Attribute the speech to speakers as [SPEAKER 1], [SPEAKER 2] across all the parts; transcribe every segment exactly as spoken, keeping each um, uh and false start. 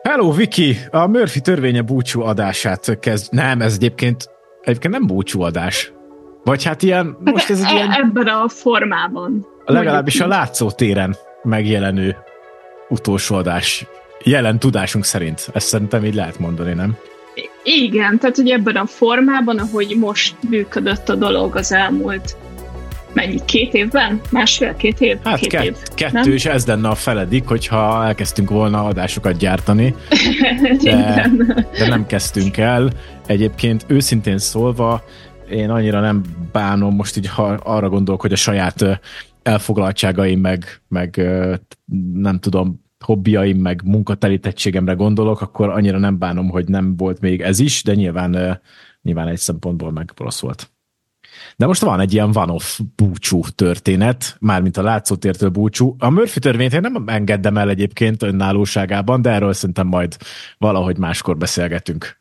[SPEAKER 1] Hello, Viki! A Murphy törvénye búcsú adását kezd... Nem, ez egyébként, egyébként nem búcsú adás. Vagy hát ilyen, most ez egy
[SPEAKER 2] e-
[SPEAKER 1] ilyen...
[SPEAKER 2] Ebben a formában.
[SPEAKER 1] Legalábbis a látszótéren megjelenő utolsó adás. Jelen tudásunk szerint. Ezt szerintem így lehet mondani, nem?
[SPEAKER 2] Igen, tehát hogy ebben a formában, ahogy most működött a dolog az elmúlt mennyi, két évben? Másfél-két év?
[SPEAKER 1] Hát
[SPEAKER 2] két
[SPEAKER 1] kett,
[SPEAKER 2] év,
[SPEAKER 1] kettő,
[SPEAKER 2] nem?
[SPEAKER 1] és ez lenne a feledik, hogyha elkezdtünk volna adásokat gyártani, de, de nem kezdtünk el. Egyébként őszintén szólva, én annyira nem bánom, most így ha arra gondolok, hogy a saját elfoglaltságaim, meg, meg nem tudom, hobbiaim, meg munkatelítettségemre gondolok, akkor annyira nem bánom, hogy nem volt még ez is, de nyilván, nyilván egy szempontból meg rossz volt. De most van egy ilyen one-off búcsú történet, mármint a látszótértől búcsú. A Murphy törvényt én nem engedem el egyébként önállóságában, de erről szerintem majd valahogy máskor beszélgetünk.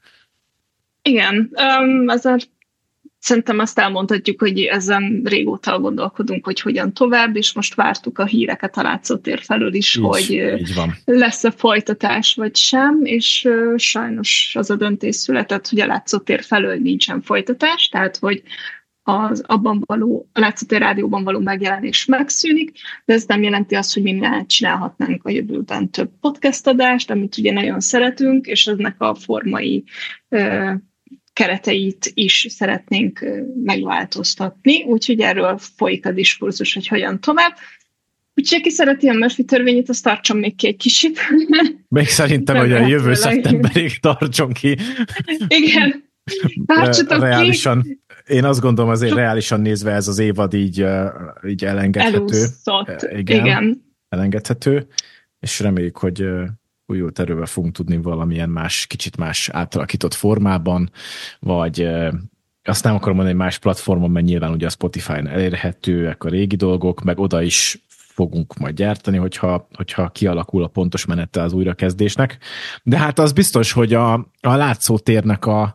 [SPEAKER 2] Igen, um, azért szerintem azt elmondhatjuk, hogy ezen régóta gondolkodunk, hogy hogyan tovább, és most vártuk a híreket a látszótér felől is, így, hogy így van. Lesz-e folytatás vagy sem, és uh, sajnos az a döntés született, hogy a látszótér felől nincsen folytatás, tehát hogy az abban való, a látszótér rádióban való megjelenés megszűnik, de ez nem jelenti azt, hogy mi ne csinálhatnánk a jövőben több podcast adást, amit ugye nagyon szeretünk, és ennek a formai uh, kereteit is szeretnénk megváltoztatni, úgyhogy erről folyik a diskurzus, hogy hogyan tovább. Úgyhogy aki szereti a Murphy törvényét, azt tartson még ki egy kicsit.
[SPEAKER 1] Még szerintem, hogy a jövő szeptemberig tartson ki.
[SPEAKER 2] Igen. Tartsatok
[SPEAKER 1] reálisan, ki. Én azt gondolom, azért reálisan nézve ez az évad így, így elengedhető.
[SPEAKER 2] Elúszott.
[SPEAKER 1] Igen,
[SPEAKER 2] Igen.
[SPEAKER 1] Elengedhető, és reméljük, hogy újult erővel fogunk tudni valamilyen más, kicsit más átalakított formában, vagy azt nem akarom mondani, hogy más platformon, mert nyilván ugye a Spotify-n elérhetőek a régi dolgok, meg oda is fogunk majd gyártani, hogyha, hogyha kialakul a pontos menete az újrakezdésnek. De hát az biztos, hogy a, a látszótérnek a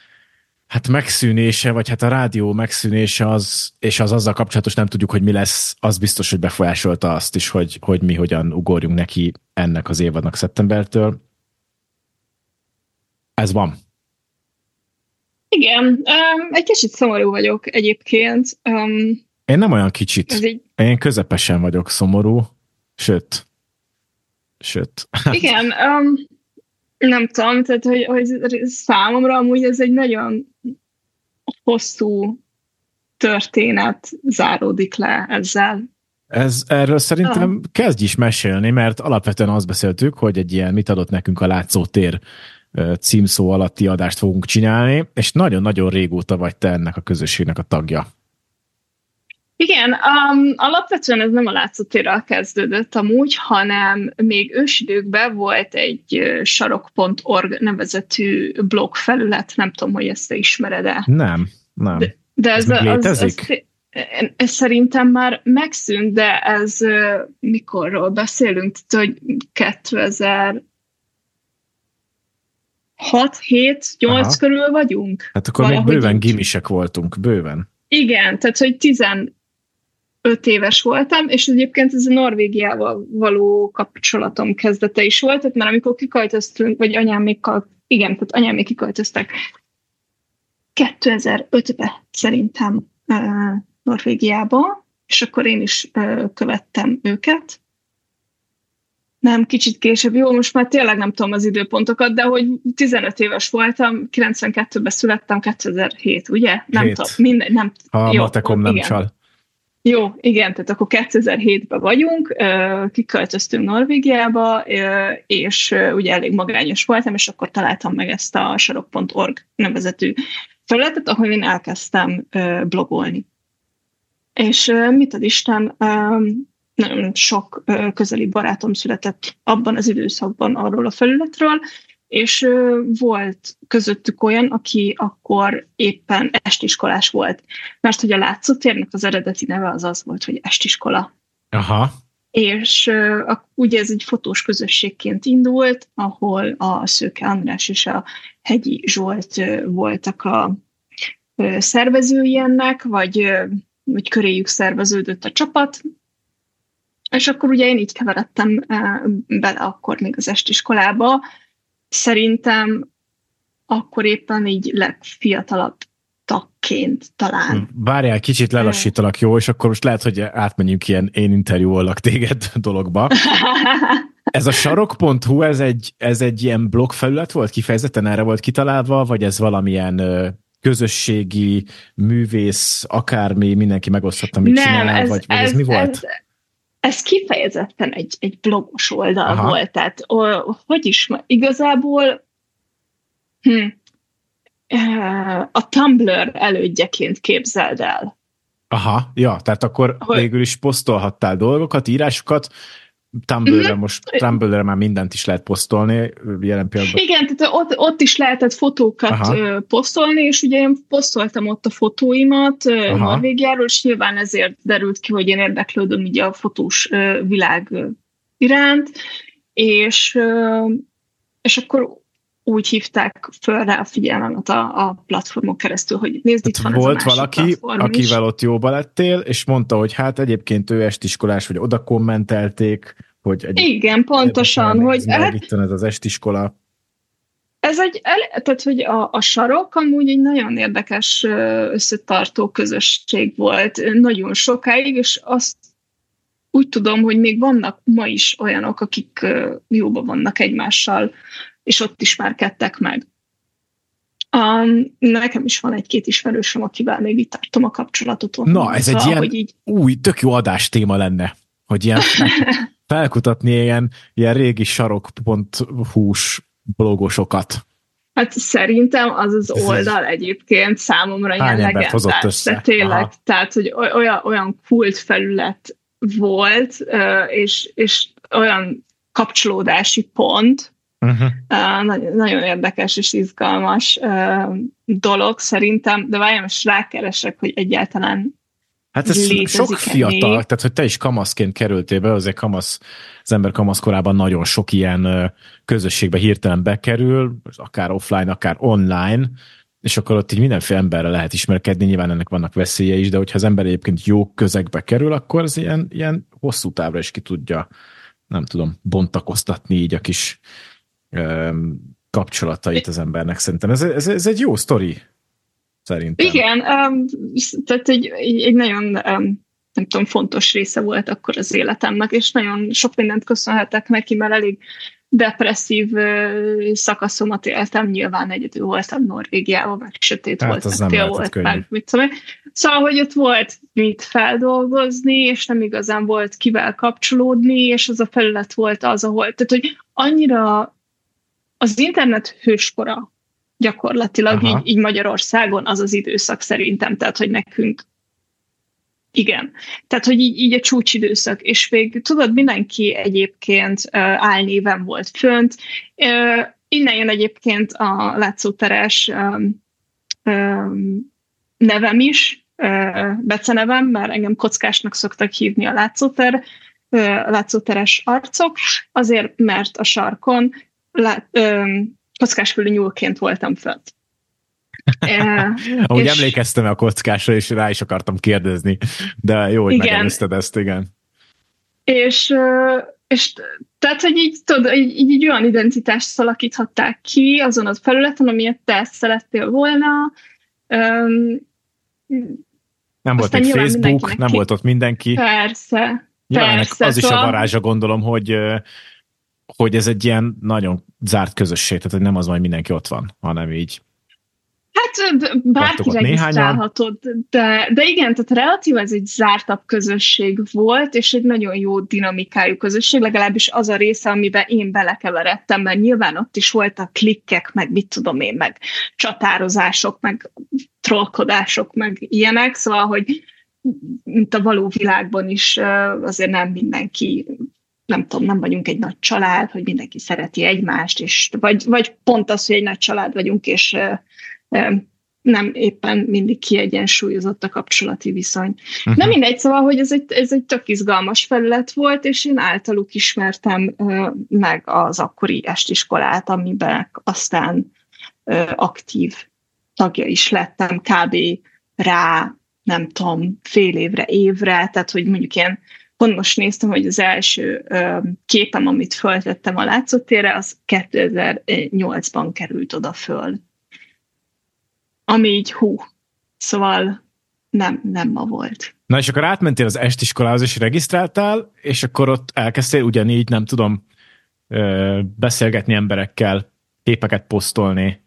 [SPEAKER 1] hát megszűnése, vagy hát a rádió megszűnése az, és az azzal kapcsolatos nem tudjuk, hogy mi lesz, az biztos, hogy befolyásolta azt is, hogy, hogy mi hogyan ugorjunk neki ennek az évadnak szeptembertől. Ez van.
[SPEAKER 2] Igen, um, egy kicsit szomorú vagyok egyébként. Um,
[SPEAKER 1] Én nem olyan kicsit. Így... Én közepesen vagyok szomorú, sőt. Sőt.
[SPEAKER 2] Igen, um, nem tudom, tehát hogy, hogy számomra amúgy ez egy nagyon hosszú történet záródik le ezzel.
[SPEAKER 1] Ez, erről szerintem ah. kezdj is mesélni, mert alapvetően azt beszéltük, hogy egy ilyen mit adott nekünk a látszótér címszó alatti adást fogunk csinálni, és nagyon-nagyon régóta vagy te ennek a közösségnek a tagja.
[SPEAKER 2] Igen, um, alapvetően ez nem a látszótérrel kezdődött amúgy, hanem még ősidőkben volt egy sarok pont org nevezetű blog felület, nem tudom, hogy ezt te ismered-e.
[SPEAKER 1] Nem, nem.
[SPEAKER 2] De, de ez,
[SPEAKER 1] ez
[SPEAKER 2] az, az, az, ez szerintem már megszűnt, de ez mikorról beszélünk, tehát, hogy kétezer-hat, hét, nyolc körül vagyunk.
[SPEAKER 1] Hát akkor még bőven gimisek voltunk, bőven.
[SPEAKER 2] Igen, tehát hogy tizenöt éves voltam, és egyébként ez a Norvégiával való kapcsolatom kezdete is volt, tehát már amikor kiköltöztünk, vagy anyámékkal, igen, tehát anyámék kiköltöztek kétezer-ötben szerintem uh, Norvégiába, és akkor én is uh, követtem őket. Nem, kicsit később, jó, most már tényleg nem tudom az időpontokat, de hogy tizenöt éves voltam, kilencvenkettőben születtem, kétezer-hét, ugye? Nem
[SPEAKER 1] Hét.
[SPEAKER 2] tudom, mindegy, nem
[SPEAKER 1] tudom. Ha a matekom nem igen. csal.
[SPEAKER 2] Jó, igen, tehát akkor kétezer-hétben vagyunk, kiköltöztünk Norvégiába, és ugye elég magányos voltam, és akkor találtam meg ezt a sarok pont org nevezetű felületet, ahol én elkezdtem blogolni. És mit ad Isten, nagyon sok közeli barátom született abban az időszakban arról a felületről, és volt közöttük olyan, aki akkor éppen estiskolás volt. Mert hogy a látszótérnek az eredeti neve az az volt, hogy estiskola.
[SPEAKER 1] Aha.
[SPEAKER 2] És uh, ugye ez egy fotós közösségként indult, ahol a Szőke András és a Hegyi Zsolt uh, voltak a uh, szervezői ennek, vagy, uh, vagy köréjük szerveződött a csapat. És akkor ugye én így keveredtem uh, bele akkor még az estiskolába, szerintem akkor éppen így legfiatalabb tagként talán.
[SPEAKER 1] Várjál, kicsit lelassítalak, jó? És akkor most lehet, hogy átmenjünk ilyen én interjúollak téged dologba. Ez a sarok pont hu, ez egy, ez egy ilyen blogfelület volt? Kifejezetten erre volt kitalálva, vagy ez valamilyen ö, közösségi, művész, akármi, mindenki megosztotta, mit
[SPEAKER 2] Nem,
[SPEAKER 1] csinál,
[SPEAKER 2] ez,
[SPEAKER 1] vagy, vagy ez,
[SPEAKER 2] ez
[SPEAKER 1] mi volt? Ez,
[SPEAKER 2] ez kifejezetten egy, egy blogos oldal Aha. volt, tehát o, hogy is, igazából hm, a Tumblr elődjeként képzeld el.
[SPEAKER 1] Aha, ja, tehát akkor hogy... végül is posztolhattál dolgokat, írásokat, Tumblr-re uh-huh. most, Tumblr-re már mindent is lehet posztolni jelen pillanatban.
[SPEAKER 2] Igen, tehát ott, ott is lehetett fotókat Aha. posztolni, és ugye én posztoltam ott a fotóimat Aha. Norvégiáról, és nyilván ezért derült ki, hogy én érdeklődöm ugye a fotós világ iránt, és, és akkor úgy hívták föl rá a figyelmemet a, a platformon keresztül, hogy nézd, itt van
[SPEAKER 1] volt valaki, akivel ott jóba lettél, és mondta, hogy hát egyébként ő estiskolás, vagy oda kommentelték, hogy
[SPEAKER 2] igen, pontosan, hogy
[SPEAKER 1] hát, itt van ez az estiskola.
[SPEAKER 2] Ez egy, tehát, hogy a, a sarok amúgy egy nagyon érdekes összetartó közösség volt nagyon sokáig, és azt úgy tudom, hogy még vannak ma is olyanok, akik jóba vannak egymással, és ott ismerkedtek meg. Um, nekem is van egy-két ismerősöm, akivel még itt tartom a kapcsolatot.
[SPEAKER 1] Na, ez egy ilyen így... új, tök jó adástéma lenne, hogy ilyen felkutatni ilyen, ilyen régi sarok pont hú-s blogosokat.
[SPEAKER 2] Hát szerintem az az oldal egyébként számomra ilyen legendás. De tényleg, Aha. tehát, hogy olyan, olyan kult felület volt, és, és olyan kapcsolódási pont, Uh-huh. Uh, nagyon, nagyon érdekes és izgalmas uh, dolog szerintem, de várjam, és rákeresek, hogy egyáltalán
[SPEAKER 1] hát ez sok fiatal, még. Tehát hogy te is kamaszként kerültél be, azért kamasz, az ember kamaszkorában nagyon sok ilyen uh, közösségbe hirtelen bekerül, akár offline, akár online, és akkor ott így mindenféle emberre lehet ismerkedni, nyilván ennek vannak veszélye is, de hogyha az ember egyébként jó közegbe kerül, akkor az ilyen, ilyen hosszú távra is ki tudja, nem tudom, bontakoztatni így a kis kapcsolatait az embernek. Szerintem ez, ez, ez egy jó sztori, szerintem.
[SPEAKER 2] Igen, um, tehát egy, egy nagyon um, nem tudom, fontos része volt akkor az életemnek, és nagyon sok mindent köszönhetek neki, mert elég depresszív uh, szakaszomat éltem, nyilván egyedül voltam Norvégiában, meg sötét hát volt, meg tél volt, könnyű. Meg mit tudom én. Szóval, hogy ott volt mit feldolgozni, és nem igazán volt kivel kapcsolódni, és az a felület volt az, ahol, tehát, hogy annyira az internet hőskora gyakorlatilag így, így Magyarországon az az időszak szerintem, tehát, hogy nekünk igen. Tehát, hogy így, így a csúcsidőszak, és még tudod, mindenki egyébként uh, álnéven volt fönt. Uh, innen jön egyébként a látszóteres um, um, nevem is, uh, becenevem, mert engem kockásnak szoktak hívni a látszóter, uh, látszóteres arcok, azért, mert a sarkon lát, um, kockásfülű nyúlként voltam fönt.
[SPEAKER 1] Uh, Ahogy és... emlékeztem a kockásra, és rá is akartam kérdezni, de jó, hogy megelőzted ezt, igen.
[SPEAKER 2] És, és tehát, hogy így, tudod, így, így olyan identitást alakíthatták ki azon a felületen, amilyet te szerettél volna. Um,
[SPEAKER 1] nem volt egy Facebook, nem ki... volt ott mindenki.
[SPEAKER 2] Persze,
[SPEAKER 1] nyilván
[SPEAKER 2] persze.
[SPEAKER 1] Az is a varázsa, gondolom, hogy, hogy ez egy ilyen nagyon zárt közösség, tehát hogy nem az, hogy mindenki ott van, hanem így
[SPEAKER 2] hát bárki regisztrálhatod, de, de igen, tehát relatív ez egy zártabb közösség volt, és egy nagyon jó dinamikájú közösség, legalábbis az a része, amiben én belekeveredtem, mert nyilván ott is voltak klikkek, meg mit tudom én, meg csatározások, meg trollkodások, meg ilyenek, szóval, hogy mint a való világban is azért nem mindenki, nem tudom, nem vagyunk egy nagy család, hogy mindenki szereti egymást, és vagy, vagy pont az, hogy egy nagy család vagyunk, és nem éppen mindig kiegyensúlyozott a kapcsolati viszony. Uh-huh. Nem mindegy, szóval, hogy ez egy, ez egy tök izgalmas felület volt, és én általuk ismertem uh, meg az akkori estiskolát, amiben aztán uh, aktív tagja is lettem, kb. Rá, nem tudom, fél évre, évre, tehát, hogy mondjuk ilyen pont most néztem, hogy az első képem, amit föltettem a látszótérre, az kétezer-nyolcban került oda föl. Ami így hú, szóval nem, nem ma volt.
[SPEAKER 1] Na és akkor átmentél az estiskolához, és regisztráltál, és akkor ott elkezdtél ugyanígy, nem tudom, beszélgetni emberekkel, képeket posztolni.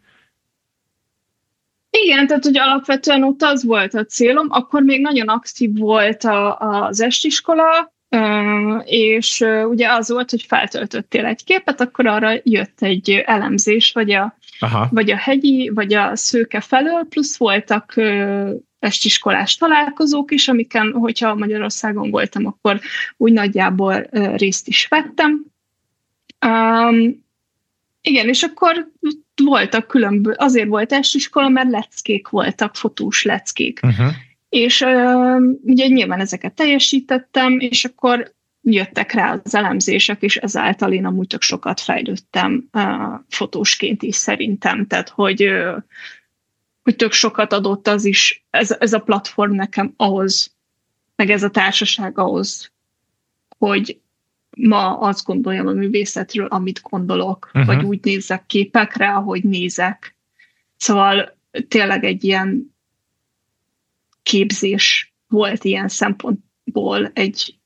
[SPEAKER 2] Igen, tehát hogy alapvetően ott az volt a célom, akkor még nagyon aktív volt a, az estiskola, és ugye az volt, hogy feltöltöttél egy képet, akkor arra jött egy elemzés, vagy a, vagy a hegyi, vagy a szőke felől, plusz voltak estiskolás találkozók is, amiken, hogyha Magyarországon voltam, akkor úgy nagyjából részt is vettem. Um, igen, és akkor voltak különböző, azért volt estiskola, mert leckék voltak, fotós leckék. Uh-huh. És uh, ugye nyilván ezeket teljesítettem, és akkor jöttek rá az elemzések, és ezáltal én amúgy tök sokat fejlődtem uh, fotósként is szerintem, tehát hogy, uh, hogy tök sokat adott az is, ez, ez a platform nekem ahhoz, meg ez a társaság ahhoz, hogy ma azt gondoljam a művészetről, amit gondolok, uh-huh. vagy úgy nézek képekre, ahogy nézek. Szóval tényleg egy ilyen képzés volt ilyen szempontból, egy,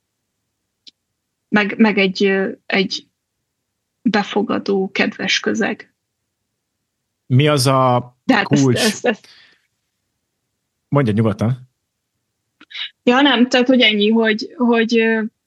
[SPEAKER 2] meg, meg egy, egy befogadó, kedves közeg.
[SPEAKER 1] Mi az a
[SPEAKER 2] De
[SPEAKER 1] kulcs?
[SPEAKER 2] Ezt, ezt, ezt...
[SPEAKER 1] Mondja nyugodtan.
[SPEAKER 2] Ja, nem, tehát hogy ennyi, hogy, hogy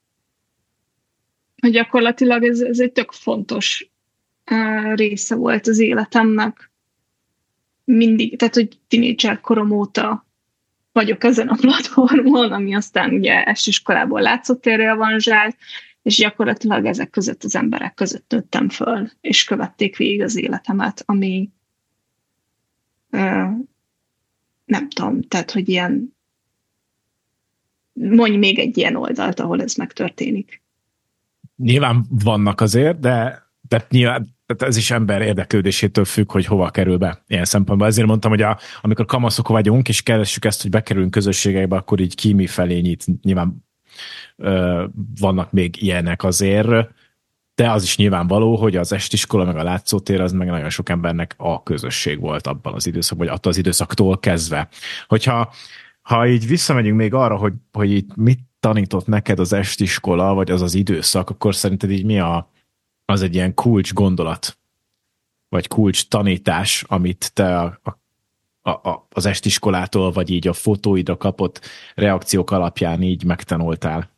[SPEAKER 2] hogy gyakorlatilag ez, ez egy tök fontos uh, része volt az életemnek. Mindig, tehát hogy tínédzser korom óta vagyok ezen a platformon, ami aztán ugye estiskolából látszótérre avanzsált, és gyakorlatilag ezek között az emberek között nőttem föl, és követték végig az életemet, ami uh, nem tudom, tehát hogy ilyen mondj még egy ilyen oldalt, ahol ez megtörténik.
[SPEAKER 1] Nyilván vannak azért, de, de nyilván ez is ember érdeklődésétől függ, hogy hova kerül be ilyen szempontból. Ezért mondtam, hogy a, amikor kamaszok vagyunk, és keressük ezt, hogy bekerülünk közösségekbe, akkor így ki mi felé nyit. Nyilván ö, vannak még ilyenek azért, de az is nyilvánvaló, hogy az estiskola meg a látszótér az meg nagyon sok embernek a közösség volt abban az időszakban, vagy attól az időszaktól kezdve. Hogyha ha így visszamegyünk még arra, hogy, hogy itt mit tanított neked az estiskola, vagy az az időszak, akkor szerinted így mi a, az egy ilyen kulcs gondolat, vagy kulcs tanítás, amit te a, a, a, az estiskolától, vagy így a fotóidra kapott reakciók alapján így megtanultál?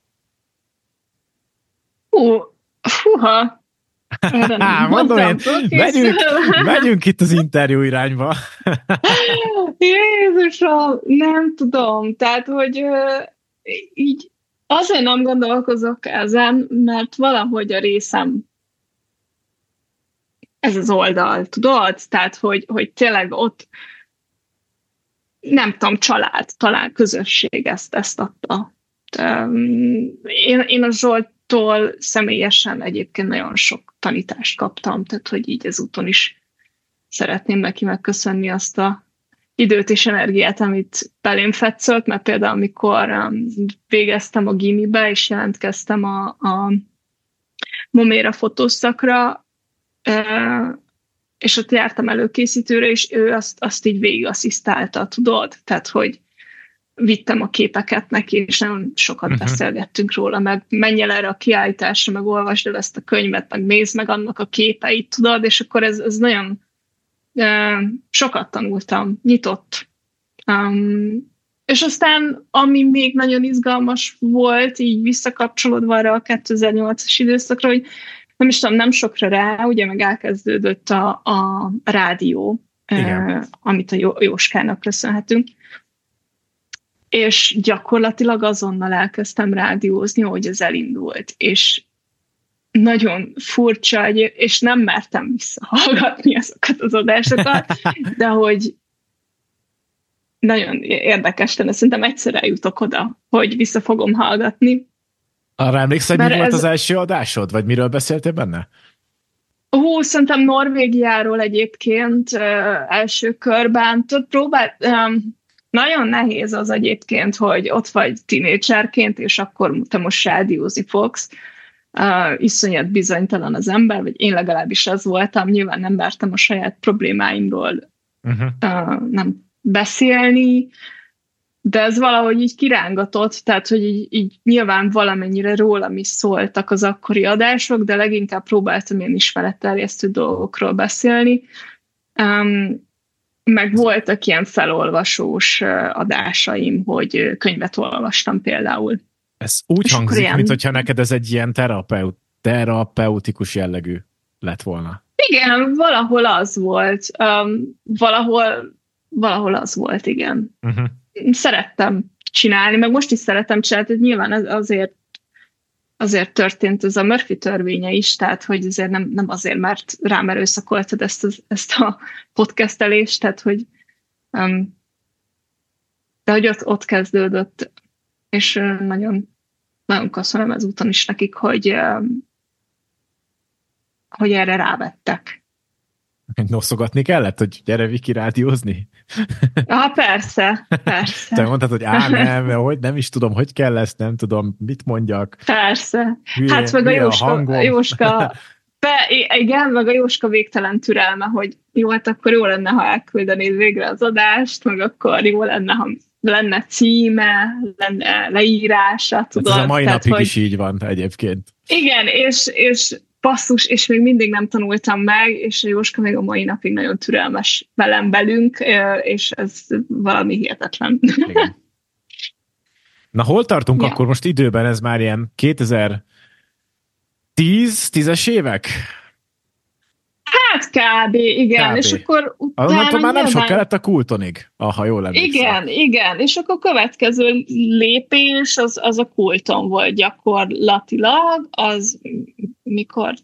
[SPEAKER 2] Hú, húha!
[SPEAKER 1] Mondom én, megyünk, megyünk itt az interjú irányba.
[SPEAKER 2] Jézusom, nem tudom, tehát, hogy így azért nem gondolkozok ezen, mert valahogy a részem ez az oldal, tudod? Tehát, hogy, hogy tényleg ott nem tudom, család, talán közösség ezt, ezt adta. Én, én a Zsolttól személyesen egyébként nagyon sok tanítást kaptam, tehát, hogy így ezúton is szeretném neki megköszönni azt a időt és energiát, amit belém fetszott, mert például amikor um, végeztem a gimibe, és jelentkeztem a, a Moméra fotószakra, uh, és ott jártam előkészítőre, és ő azt, azt így végig asszisztálta, tudod? Tehát, hogy vittem a képeket neki, és nagyon sokat uh-huh. beszélgettünk róla, meg menj el erre a kiállításra, meg olvasd el ezt a könyvet, meg nézd meg annak a képeit, tudod? És akkor ez, ez nagyon Uh, sokat tanultam, nyitott. Um, és aztán, ami még nagyon izgalmas volt, így visszakapcsolódva arra a kétezer-nyolcas időszakra, hogy nem is tudom, nem sokra rá, ugye meg elkezdődött a, a rádió, uh, amit a Jóskának köszönhetünk. És gyakorlatilag azonnal elkezdtem rádiózni, hogy ez elindult. És nagyon furcsa, és nem mertem visszahallgatni azokat az adásokat, de hogy nagyon érdekes lenne, szerintem egyszer eljutok oda, hogy vissza fogom hallgatni.
[SPEAKER 1] Arra emlékszel, mi volt ez... az első adásod, vagy miről beszéltél benne?
[SPEAKER 2] Hú, szerintem Norvégiáról egyébként uh, első körben. Tudod, próbál, um, nagyon nehéz az egyébként, hogy ott vagy tínédzserként, és akkor te most rádiózni fogsz. Uh, iszonyat bizonytalan az ember, vagy én legalábbis az voltam, nyilván nem vártam a saját problémáimról uh-huh. uh, nem beszélni, de ez valahogy így kirángatott, tehát, hogy így, így nyilván valamennyire rólam is szóltak az akkori adások, de leginkább próbáltam ilyen ismeretterjesztő dolgokról beszélni. Um, meg voltak ilyen felolvasós adásaim, hogy könyvet olvastam például.
[SPEAKER 1] Ez úgy és hangzik, ilyen... mint hogyha neked ez egy ilyen terapeut, terapeutikus jellegű lett volna.
[SPEAKER 2] Igen, valahol az volt. Um, valahol, valahol az volt, igen. Uh-huh. Szerettem csinálni, meg most is szeretem csinálni, hogy nyilván azért, azért történt ez a Murphy törvénye is, tehát hogy azért nem, nem azért, mert rám erőszakoltad ezt, az, ezt a podcastelést, tehát hogy um, de hogy ott, ott kezdődött, és nagyon, nagyon köszönöm ezúton is nekik, hogy, um, hogy erre rávettek.
[SPEAKER 1] Noszogatni kellett, hogy gyere Viki rádiózni?
[SPEAKER 2] Ah, persze, persze.
[SPEAKER 1] Te mondtad, hogy á, nem, hogy nem is tudom, hogy kell ezt, nem tudom, mit mondjak.
[SPEAKER 2] Persze. Hülye, hát meg a Jóska, a Jóska be, igen, meg a Jóska végtelen türelme, hogy jó, hát akkor jó lenne, ha elküldenéd végre az adást, meg akkor jó lenne, ha lenne címe, lenne leírása, tudod.
[SPEAKER 1] Hát ez a mai
[SPEAKER 2] tehát,
[SPEAKER 1] napig
[SPEAKER 2] hogy...
[SPEAKER 1] is így van egyébként.
[SPEAKER 2] Igen, és, és basszus, és még mindig nem tanultam meg, és a Jóska még a mai napig nagyon türelmes velem belünk, és ez valami hihetetlen. Igen.
[SPEAKER 1] Na, hol tartunk ja. akkor most időben? Ez már ilyen kétezer-tíz, tízes évek?
[SPEAKER 2] Hát kb. Igen, kb. És akkor utána
[SPEAKER 1] már nyilván... nem sok kellett a Kultonig, ha jól emlékszem.
[SPEAKER 2] Igen, igen, és akkor a következő lépés az, az a Kulton volt gyakorlatilag, az mikor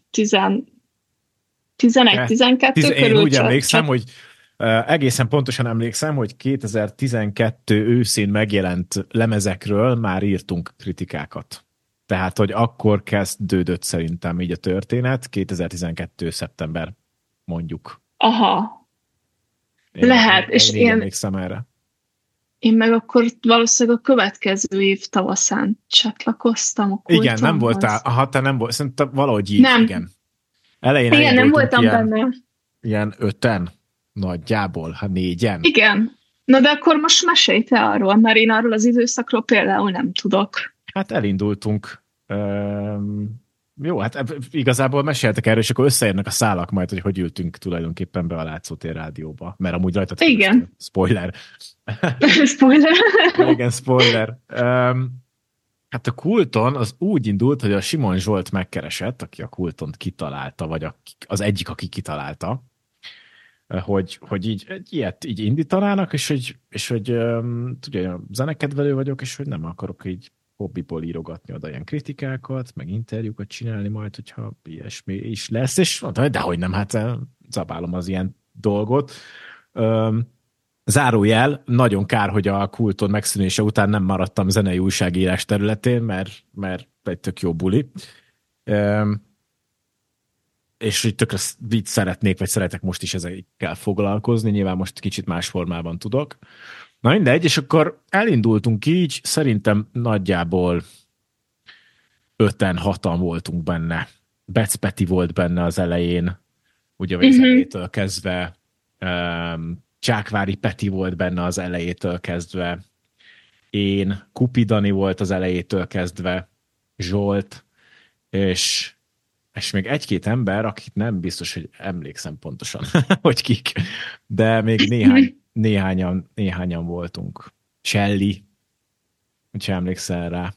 [SPEAKER 2] tizenegy-tizenkettő
[SPEAKER 1] Tiz,
[SPEAKER 2] körül.
[SPEAKER 1] Én úgy emlékszem, hogy uh, egészen pontosan emlékszem, hogy kétezer-tizenkettő őszén megjelent lemezekről már írtunk kritikákat. Tehát, hogy akkor kezdődött szerintem így a történet, kétezer-tizenkettő szeptember mondjuk.
[SPEAKER 2] Aha.
[SPEAKER 1] Én
[SPEAKER 2] Lehet.
[SPEAKER 1] Én,
[SPEAKER 2] és
[SPEAKER 1] én, én emlékszem erre.
[SPEAKER 2] Én meg akkor valószínűleg a következő év tavaszán csatlakoztam a Kultonhoz.
[SPEAKER 1] Igen, nem voltál, aha, te nem volt, szerintem valahogy így,
[SPEAKER 2] nem.
[SPEAKER 1] igen. Elején
[SPEAKER 2] igen, nem voltam
[SPEAKER 1] ilyen,
[SPEAKER 2] benne.
[SPEAKER 1] Ilyen öten, nagyjából, hát négyen.
[SPEAKER 2] Igen. Na de akkor most mesélj te arról, mert én arról az időszakról például nem tudok.
[SPEAKER 1] Hát elindultunk. Um, jó, hát igazából meséltek erről, és akkor összeérnek a szálak majd, hogy hogy ültünk tulajdonképpen be a Látszótér rádióba. Mert amúgy rajtad
[SPEAKER 2] igen.
[SPEAKER 1] Keresztül. Spoiler.
[SPEAKER 2] spoiler.
[SPEAKER 1] Igen, spoiler. Um, hát a Kulton az úgy indult, hogy a Simon Zsolt megkeresett, aki a Kultont kitalálta, vagy a, az egyik, aki kitalálta, hogy, hogy így egy ilyet így indítanának, és hogy, és hogy um, tudja, zenekedvelő vagyok, és hogy nem akarok így hobbiból írogatni oda ilyen kritikákat, meg interjúkat csinálni majd, hogyha ilyesmi is lesz, és mondta, hogy dehogy nem, hát zabálom az ilyen dolgot. Um, zárójel, nagyon kár, hogy a Kulton megszűnése után nem maradtam zenei újságírás területén, mert, mert egy tök jó buli. Um, és hogy tökre így szeretnék, vagy szeretek most is ezekkel foglalkozni, nyilván most kicsit más formában tudok. Na mindegy, és akkor elindultunk így, szerintem nagyjából öten, hatan voltunk benne. Bec Peti volt benne az elején, ugye az uh-huh. elejétől kezdve, um, Csákvári Peti volt benne az elejétől kezdve, én, Kupi Dani volt az elejétől kezdve, Zsolt, és és még egy-két ember, akit nem biztos, hogy emlékszem pontosan, hogy kik, de még néhány, néhányan, néhányan voltunk. Shelly, hogyha emlékszel rá.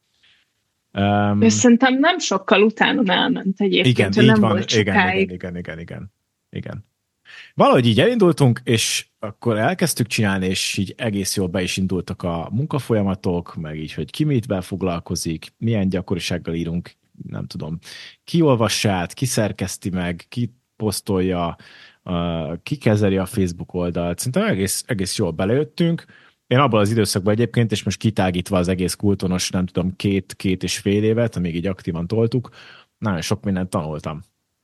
[SPEAKER 1] Um,
[SPEAKER 2] és szerintem nem sokkal utána elment egyébként,
[SPEAKER 1] igen,
[SPEAKER 2] hogy nem
[SPEAKER 1] van.
[SPEAKER 2] volt
[SPEAKER 1] igen, igen, igen, igen, igen, igen. Valahogy így elindultunk, és akkor elkezdtük csinálni, és így egész jól be is indultak a munkafolyamatok, meg így, hogy ki mitvel foglalkozik, milyen gyakorisággal írunk, nem tudom, ki olvassa át, ki szerkeszti meg, ki posztolja, uh, ki kezeli a Facebook oldalt. Szerintem egész, egész jól belejöttünk. Én abban az időszakban egyébként, és most kitágítva az egész kultonos, nem tudom, két, két és fél évet, amíg így aktívan toltuk, nagyon sok mindent tanultam.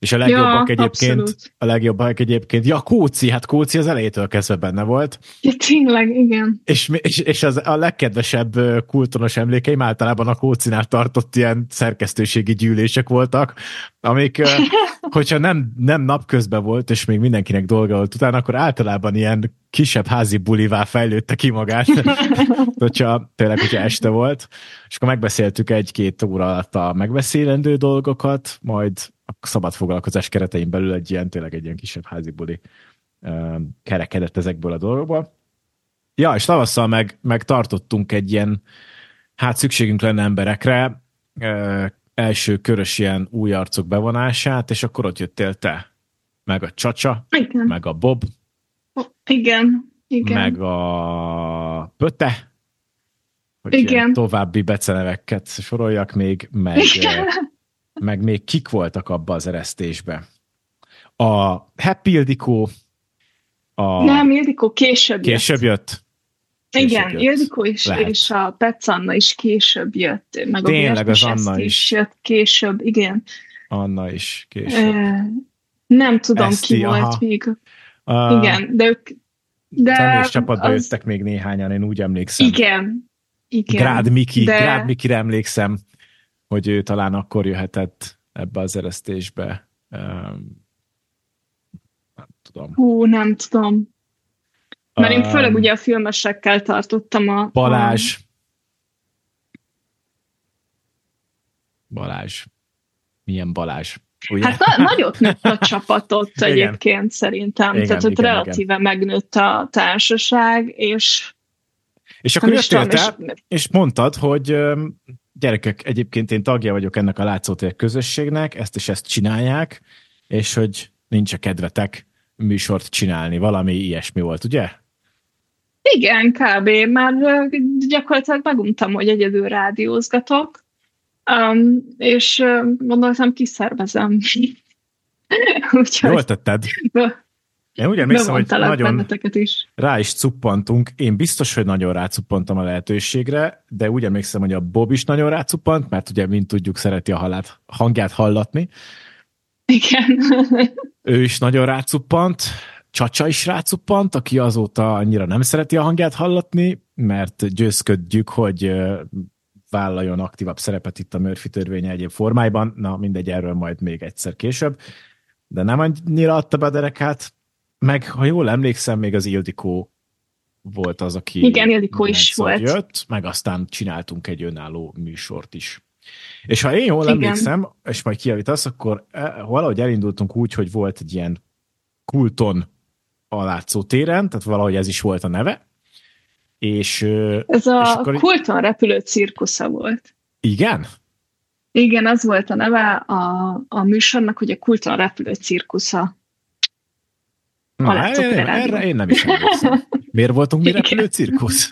[SPEAKER 1] És a legjobbak
[SPEAKER 2] ja,
[SPEAKER 1] egyébként,
[SPEAKER 2] abszolút.
[SPEAKER 1] a legjobbak egyébként, ja, Kóci, hát Kóci az elejétől kezdve benne volt.
[SPEAKER 2] Ja, tényleg, igen.
[SPEAKER 1] És, és, és az, a legkedvesebb kultonos emlékeim általában a Kócinál tartott ilyen szerkesztőségi gyűlések voltak, amik, hogyha nem, nem napközben volt, és még mindenkinek dolga volt utána, akkor általában ilyen kisebb házi bulivá fejlődte ki magát, hogyha tényleg, hogyha este volt. És akkor megbeszéltük egy-két óra alatt a megbeszélendő dolgokat, majd a szabad foglalkozás keretein belül egy ilyen, tényleg egy ilyen kisebb házi buli kerekedett ezekből a dolgokból. Ja, és tavasszal meg, meg tartottunk egy ilyen, hát szükségünk lenne emberekre, ö, első körös ilyen új arcok bevonását, és akkor ott jöttél te, meg a Csacsa,
[SPEAKER 2] igen.
[SPEAKER 1] meg a Bob,
[SPEAKER 2] igen, igen.
[SPEAKER 1] meg a Pöte, hogy
[SPEAKER 2] igen.
[SPEAKER 1] további beceneveket soroljak még, meg, meg még kik voltak abba az eresztésbe. A Happy Ildikó, a...
[SPEAKER 2] Nem, Ildikó később,
[SPEAKER 1] később jött. jött.
[SPEAKER 2] Később igen, jött. Ildikó is, és a Petsz Anna is később jött. Meg
[SPEAKER 1] tényleg
[SPEAKER 2] a
[SPEAKER 1] az Anna is.
[SPEAKER 2] is jött később, igen.
[SPEAKER 1] Anna is később. E,
[SPEAKER 2] nem tudom,
[SPEAKER 1] Eszti,
[SPEAKER 2] ki
[SPEAKER 1] aha.
[SPEAKER 2] volt még. Uh, igen, de ők... De
[SPEAKER 1] zenés csapatba
[SPEAKER 2] az...
[SPEAKER 1] jöttek még néhányan, én úgy emlékszem.
[SPEAKER 2] Igen. igen
[SPEAKER 1] Grád Miki,
[SPEAKER 2] de...
[SPEAKER 1] Grád Mikire emlékszem, hogy ő talán akkor jöhetett ebbe az eresztésbe. Um, nem tudom.
[SPEAKER 2] Hú, nem tudom. Mert én főleg ugye a filmesekkel tartottam a...
[SPEAKER 1] Balázs. A... Balázs. Milyen Balázs? Ugye?
[SPEAKER 2] Hát na- nagyot nőtt a csapatot egyébként szerintem.
[SPEAKER 1] Igen,
[SPEAKER 2] Tehát ott
[SPEAKER 1] igen,
[SPEAKER 2] relatíve
[SPEAKER 1] igen.
[SPEAKER 2] megnőtt a társaság, és...
[SPEAKER 1] És akkor jöttél te, és... és mondtad, hogy gyerekek, egyébként én tagja vagyok ennek a Látszótér közösségnek, ezt és ezt csinálják, és hogy nincs a kedvetek műsort csinálni. Valami ilyesmi volt, ugye?
[SPEAKER 2] Igen, kb. Már gyakorlatilag meguntam, hogy egyedül rádiózgatok, um, és gondoltam, kiszervezem. Úgyhogy...
[SPEAKER 1] Jól tetted. Én úgy emlékszem, hogy nagyon
[SPEAKER 2] is.
[SPEAKER 1] rá is cuppantunk. Én biztos, hogy nagyon rácuppantam a lehetőségre, de úgy emlékszem, hogy a Bob is nagyon rácuppant, mert ugye, mint tudjuk, szereti a halát, hangját hallatni.
[SPEAKER 2] Igen.
[SPEAKER 1] Ő is nagyon rácuppant. Csacsa is rácuppant, aki azóta annyira nem szereti a hangját hallatni, mert győzködjük, hogy vállaljon aktívabb szerepet itt a Murphy törvénye egyéb formáiban. Na, mindegy, erről majd még egyszer később. De nem annyira adta be a derekát. Meg, ha jól emlékszem, még az Ildikó volt az, aki...
[SPEAKER 2] Igen, Ildikó is volt.
[SPEAKER 1] Jött, meg aztán csináltunk egy önálló műsort is. És ha én jól
[SPEAKER 2] Igen.
[SPEAKER 1] emlékszem, és majd kijavítasz, akkor valahogy elindultunk úgy, hogy volt egy ilyen kulton a Látszótéren, tehát valahogy ez is volt a neve. És,
[SPEAKER 2] ez a
[SPEAKER 1] és akkor...
[SPEAKER 2] kulton repülő cirkusza volt.
[SPEAKER 1] Igen?
[SPEAKER 2] Igen, az volt a neve a, a műsornak, hogy a kulton repülő cirkusza.
[SPEAKER 1] Na, erre, erre én nem is emlékszem. Miért voltunk mi repülő cirkusz?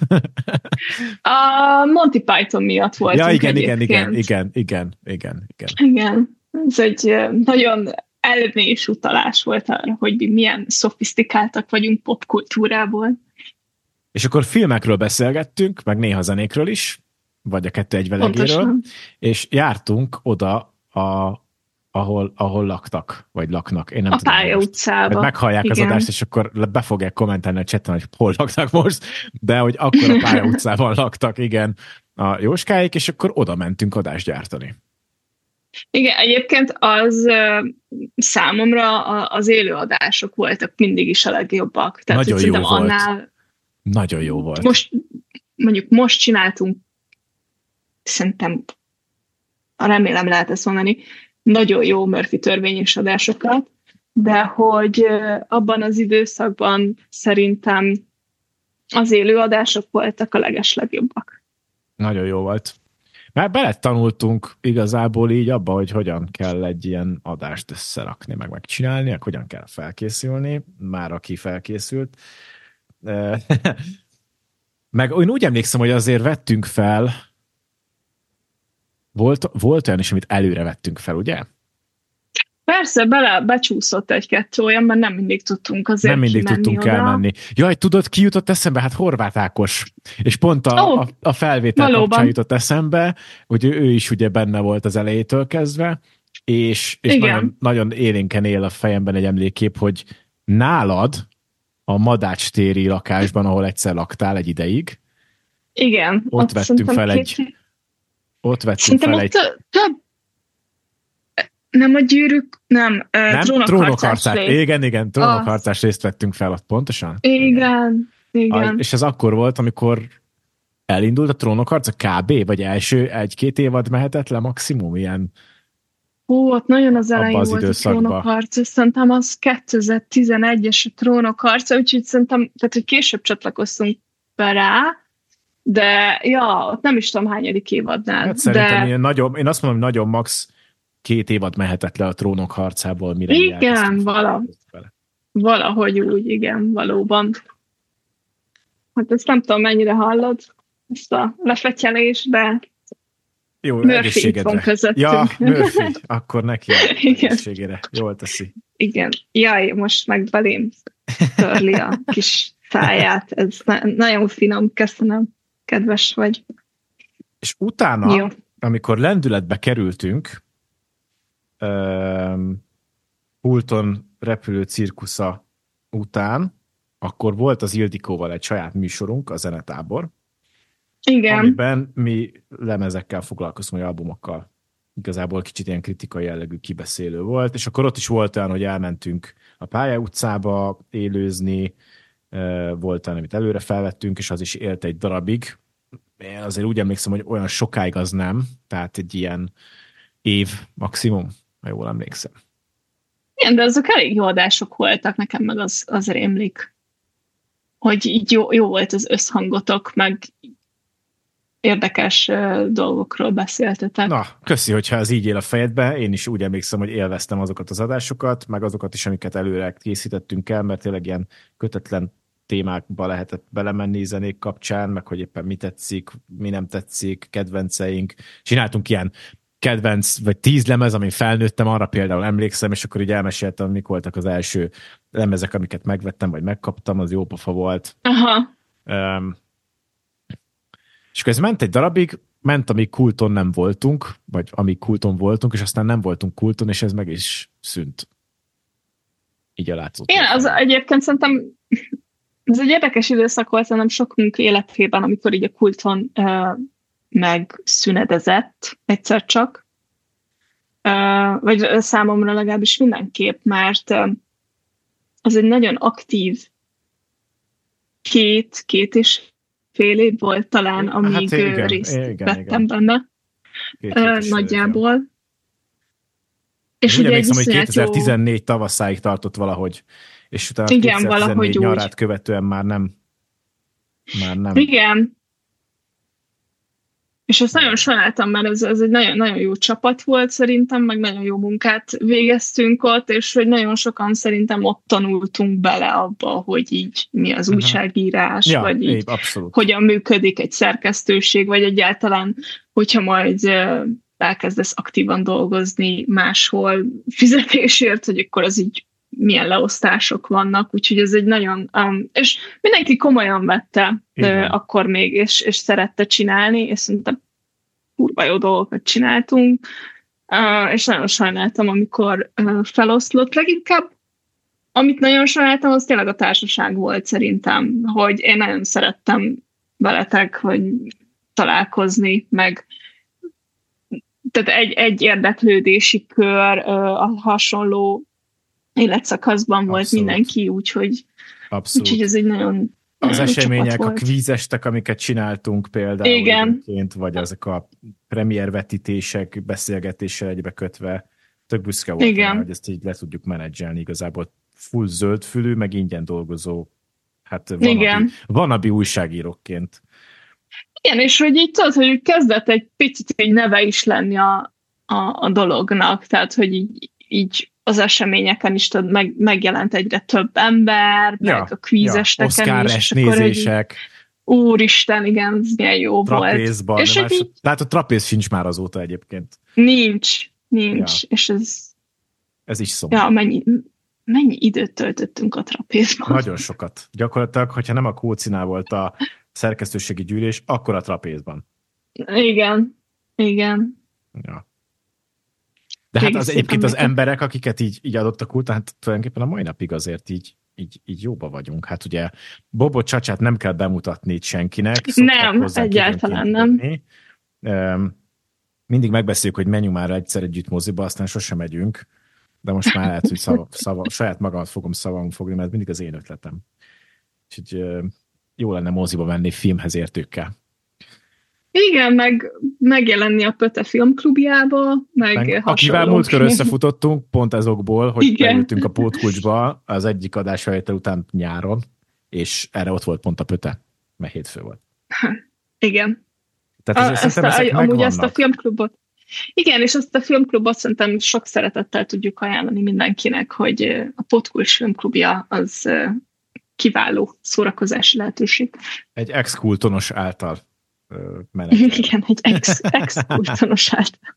[SPEAKER 2] A Monty Python miatt voltunk.
[SPEAKER 1] Ja, igen, igen, igen, igen, igen, igen, igen.
[SPEAKER 2] Igen, ez egy nagyon ellenés utalás volt arra, hogy mi milyen szofisztikáltak vagyunk popkultúrából.
[SPEAKER 1] És akkor filmekről beszélgettünk, meg néha zenékről is, vagy a kettő egyvelegéről, és jártunk oda, a, ahol, ahol laktak, vagy laknak. Én nem
[SPEAKER 2] a
[SPEAKER 1] tudom,
[SPEAKER 2] Pálya utcába.
[SPEAKER 1] Meghallják
[SPEAKER 2] igen.
[SPEAKER 1] az adást, és akkor be fogják kommentelni a chatten, hogy hol laknak most, de hogy akkor a Pálya utcában laktak, igen, a Jóskáik, és akkor oda mentünk adást gyártani.
[SPEAKER 2] Igen, egyébként az számomra az élőadások voltak mindig is a legjobbak. Tehát,
[SPEAKER 1] nagyon jó volt.
[SPEAKER 2] Annál
[SPEAKER 1] nagyon jó volt.
[SPEAKER 2] Most, mondjuk most csináltunk, szerintem, remélem lehet ezt mondani, nagyon jó Murphy törvényes adásokat, de hogy abban az időszakban szerintem az élőadások voltak a legeslegjobbak.
[SPEAKER 1] Nagyon jó volt. Mert beletanultunk igazából így abba, hogy hogyan kell egy ilyen adást összerakni, meg megcsinálni, meg hogyan kell felkészülni, már aki felkészült. Meg én úgy emlékszem, hogy azért vettünk fel, volt, volt olyan is, amit előre vettünk fel, ugye?
[SPEAKER 2] Persze, bele, becsúszott egy-kettő olyan, mert nem mindig tudtunk azért
[SPEAKER 1] Nem mindig tudtunk
[SPEAKER 2] oda.
[SPEAKER 1] elmenni. Jaj, tudod, ki jutott eszembe? Hát Horváth Ákos. És pont a,
[SPEAKER 2] oh,
[SPEAKER 1] a, a felvétel
[SPEAKER 2] valóban.
[SPEAKER 1] kapcsán jutott eszembe, hogy ő, ő is ugye benne volt az elejétől kezdve, és, és nagyon, nagyon élénken él a fejemben egy emlékkép, hogy nálad a Madács téri lakásban, ahol egyszer laktál egy ideig,
[SPEAKER 2] igen,
[SPEAKER 1] ott, ott vettünk fel két... egy ott vettünk
[SPEAKER 2] szerintem
[SPEAKER 1] fel
[SPEAKER 2] ott
[SPEAKER 1] egy
[SPEAKER 2] több nem a gyűrűk, nem,
[SPEAKER 1] nem? Trónokharcás. Igen, igen, trónokharcás részt vettünk fel ott, pontosan?
[SPEAKER 2] Igen, igen. igen.
[SPEAKER 1] A, és ez akkor volt, amikor elindult a trónokharca kb. Vagy első egy-két évad mehetett le maximum ilyen.
[SPEAKER 2] Hú, ott nagyon az elején az volt időszakba. A trónokharca, szerintem az kétezer-tizenegyes a trónokharca, úgyhogy szerintem, tehát hogy később csatlakoztunk be rá, de ja, ott nem is tudom hányadik évadnál.
[SPEAKER 1] Hát szerintem
[SPEAKER 2] de...
[SPEAKER 1] én, nagyon, én azt mondom, hogy nagyon max két évad mehetett le a trónok harcából, mire
[SPEAKER 2] igen, vala, valahogy úgy, igen, valóban. Hát ezt nem tudom, mennyire hallod, ezt a lefetyelést, de
[SPEAKER 1] jó,
[SPEAKER 2] Murphy itt van közöttünk.
[SPEAKER 1] Ja, Murphy, akkor neki egészségére. Jól teszi.
[SPEAKER 2] Igen. Jaj, most meg belém törli a kis száját. Ez na- nagyon finom, köszönöm. Kedves vagy.
[SPEAKER 1] És utána, jó. Amikor lendületbe kerültünk, um, Hulton repülő cirkusza után, akkor volt az Ildikóval egy saját műsorunk, a Zenetábor.
[SPEAKER 2] Igen.
[SPEAKER 1] Amiben mi lemezekkel foglalkoztunk, vagy albumokkal. Igazából kicsit ilyen kritikai jellegű kibeszélő volt, és akkor ott is volt olyan, hogy elmentünk a Pálya utcába élőzni, volt olyan, amit előre felvettünk, és az is élt egy darabig. Én azért úgy emlékszem, hogy olyan sokáig az nem, tehát egy ilyen év maximum, ha jól emlékszem.
[SPEAKER 2] Igen, de azok elég jó adások voltak, nekem meg az, az rémlik, hogy így jó, jó volt az összhangotok, meg érdekes dolgokról beszéltetek.
[SPEAKER 1] Na, köszi, hogyha ez így él a fejedbe. Én is úgy emlékszem, hogy élveztem azokat az adásokat, meg azokat is, amiket előre készítettünk el, mert tényleg ilyen kötetlen témákba lehetett belemenni zenék kapcsán, meg hogy éppen mi tetszik, mi nem tetszik, kedvenceink. Csináltunk ilyen kedvenc, vagy tíz lemez, amin felnőttem, arra például emlékszem, és akkor így elmeséltem, mik voltak az első lemezek, amiket megvettem, vagy megkaptam, az jó pofa volt.
[SPEAKER 2] Aha.
[SPEAKER 1] Um, és akkor ez ment egy darabig, ment, amíg Kulton nem voltunk, vagy amíg Kulton voltunk, és aztán nem voltunk Kulton, és ez meg is szűnt. Így a látszott.
[SPEAKER 2] Igen, az egyébként szerintem ez egy érdekes időszak volt, nem sokunk életében, amikor így a Kulton uh, megszünedezett egyszer csak. Uh, vagy számomra legalábbis mindenképp, mert uh, az egy nagyon aktív két, két és fél év volt talán, amíg hát igen, részt igen, vettem igen. benne. Két, két nagyjából. Év,
[SPEAKER 1] és ugye emlékszem, hogy kétezer-tizennégy jó... tavaszáig tartott valahogy, és utána igen, kétezer-tizennégy nyarát úgy. Követően már nem, már nem.
[SPEAKER 2] Igen. És ezt nagyon sajnáltam, mert ez, ez egy nagyon, nagyon jó csapat volt szerintem, meg nagyon jó munkát végeztünk ott, és hogy nagyon sokan szerintem ott tanultunk bele abba, hogy így mi az uh-huh. újságírás,
[SPEAKER 1] ja,
[SPEAKER 2] vagy így
[SPEAKER 1] épp, abszolút.
[SPEAKER 2] Hogyan működik egy szerkesztőség, vagy egyáltalán, hogyha majd elkezdesz aktívan dolgozni máshol fizetésért, hogy akkor az így milyen leosztások vannak, úgyhogy ez egy nagyon, um, és mindenki komolyan vette uh, akkor még, és, és szerette csinálni, és szerintem kurva jó dolgokat csináltunk, uh, és nagyon sajnáltam, amikor uh, feloszlott. Leginkább, amit nagyon sajnáltam, az tényleg a társaság volt szerintem, hogy én nagyon szerettem veletek, hogy találkozni, meg tehát egy, egy érdeklődési kör uh, a hasonló életszakaszban volt abszolút. Mindenki, úgyhogy, úgyhogy ez egy nagyon
[SPEAKER 1] az események, a kvízestek, amiket csináltunk például,
[SPEAKER 2] igen.
[SPEAKER 1] vagy ezek a premiervetítések, beszélgetéssel egybekötve, tök büszke voltam, hogy ezt így le tudjuk menedzselni igazából. Full zöldfülű, meg ingyen dolgozó, hát vanabi, vanabi újságírókként.
[SPEAKER 2] Igen, és hogy így tudod, hogy kezdett egy picit egy neve is lenni a, a, a dolognak, tehát hogy így, így az eseményeken is tudod, meg, megjelent egyre több ember, ja, meg a kvízesteken
[SPEAKER 1] ja, is. Oscar nézések.
[SPEAKER 2] Úristen, igen, ez milyen jó
[SPEAKER 1] trapézban,
[SPEAKER 2] volt. És
[SPEAKER 1] már így, tehát a trapéz sincs már azóta egyébként.
[SPEAKER 2] Nincs, nincs, ja. És ez...
[SPEAKER 1] Ez is szomorú.
[SPEAKER 2] Ja, mennyi, mennyi időt töltöttünk a trapézban?
[SPEAKER 1] Nagyon sokat. Gyakorlatilag, hogyha nem a Kócinál volt a szerkesztőségi gyűlés, akkor a trapézban.
[SPEAKER 2] Igen, igen.
[SPEAKER 1] Ja. De hát az egyébként az emberek, akiket így, így adott a kult, hát tulajdonképpen a mai napig azért így, így, így jóba vagyunk. Hát ugye Bobo Csacsát nem kell bemutatni itt senkinek.
[SPEAKER 2] Nem, egyáltalán nem.
[SPEAKER 1] Um, mindig megbeszéljük, hogy menjünk már egyszer együtt moziba, aztán sosem megyünk, de most már lehet, hogy szava, szava, saját magamat fogom szavamon fogni, mert mindig az én ötletem. Úgyhogy uh, jó lenne moziba menni filmhez értőkkel.
[SPEAKER 2] Igen, meg megjelenni a Pöte filmklubjába, meg, meg hasonló.
[SPEAKER 1] Akivel múltkor összefutottunk, pont azokból, hogy beültünk a Pótkulcsba az egyik adás felvétel után nyáron, és erre ott volt pont a Pöte, mert hétfő volt.
[SPEAKER 2] Igen.
[SPEAKER 1] Tehát a, ezt a,
[SPEAKER 2] amúgy ezt a filmklubot, igen, és ezt a filmklubot szerintem sok szeretettel tudjuk ajánlani mindenkinek, hogy a Pótkulcs filmklubja az kiváló szórakozási lehetőség.
[SPEAKER 1] Egy ex-kultonos által
[SPEAKER 2] menedzser. Igen, egy ex, ex-kultonos által.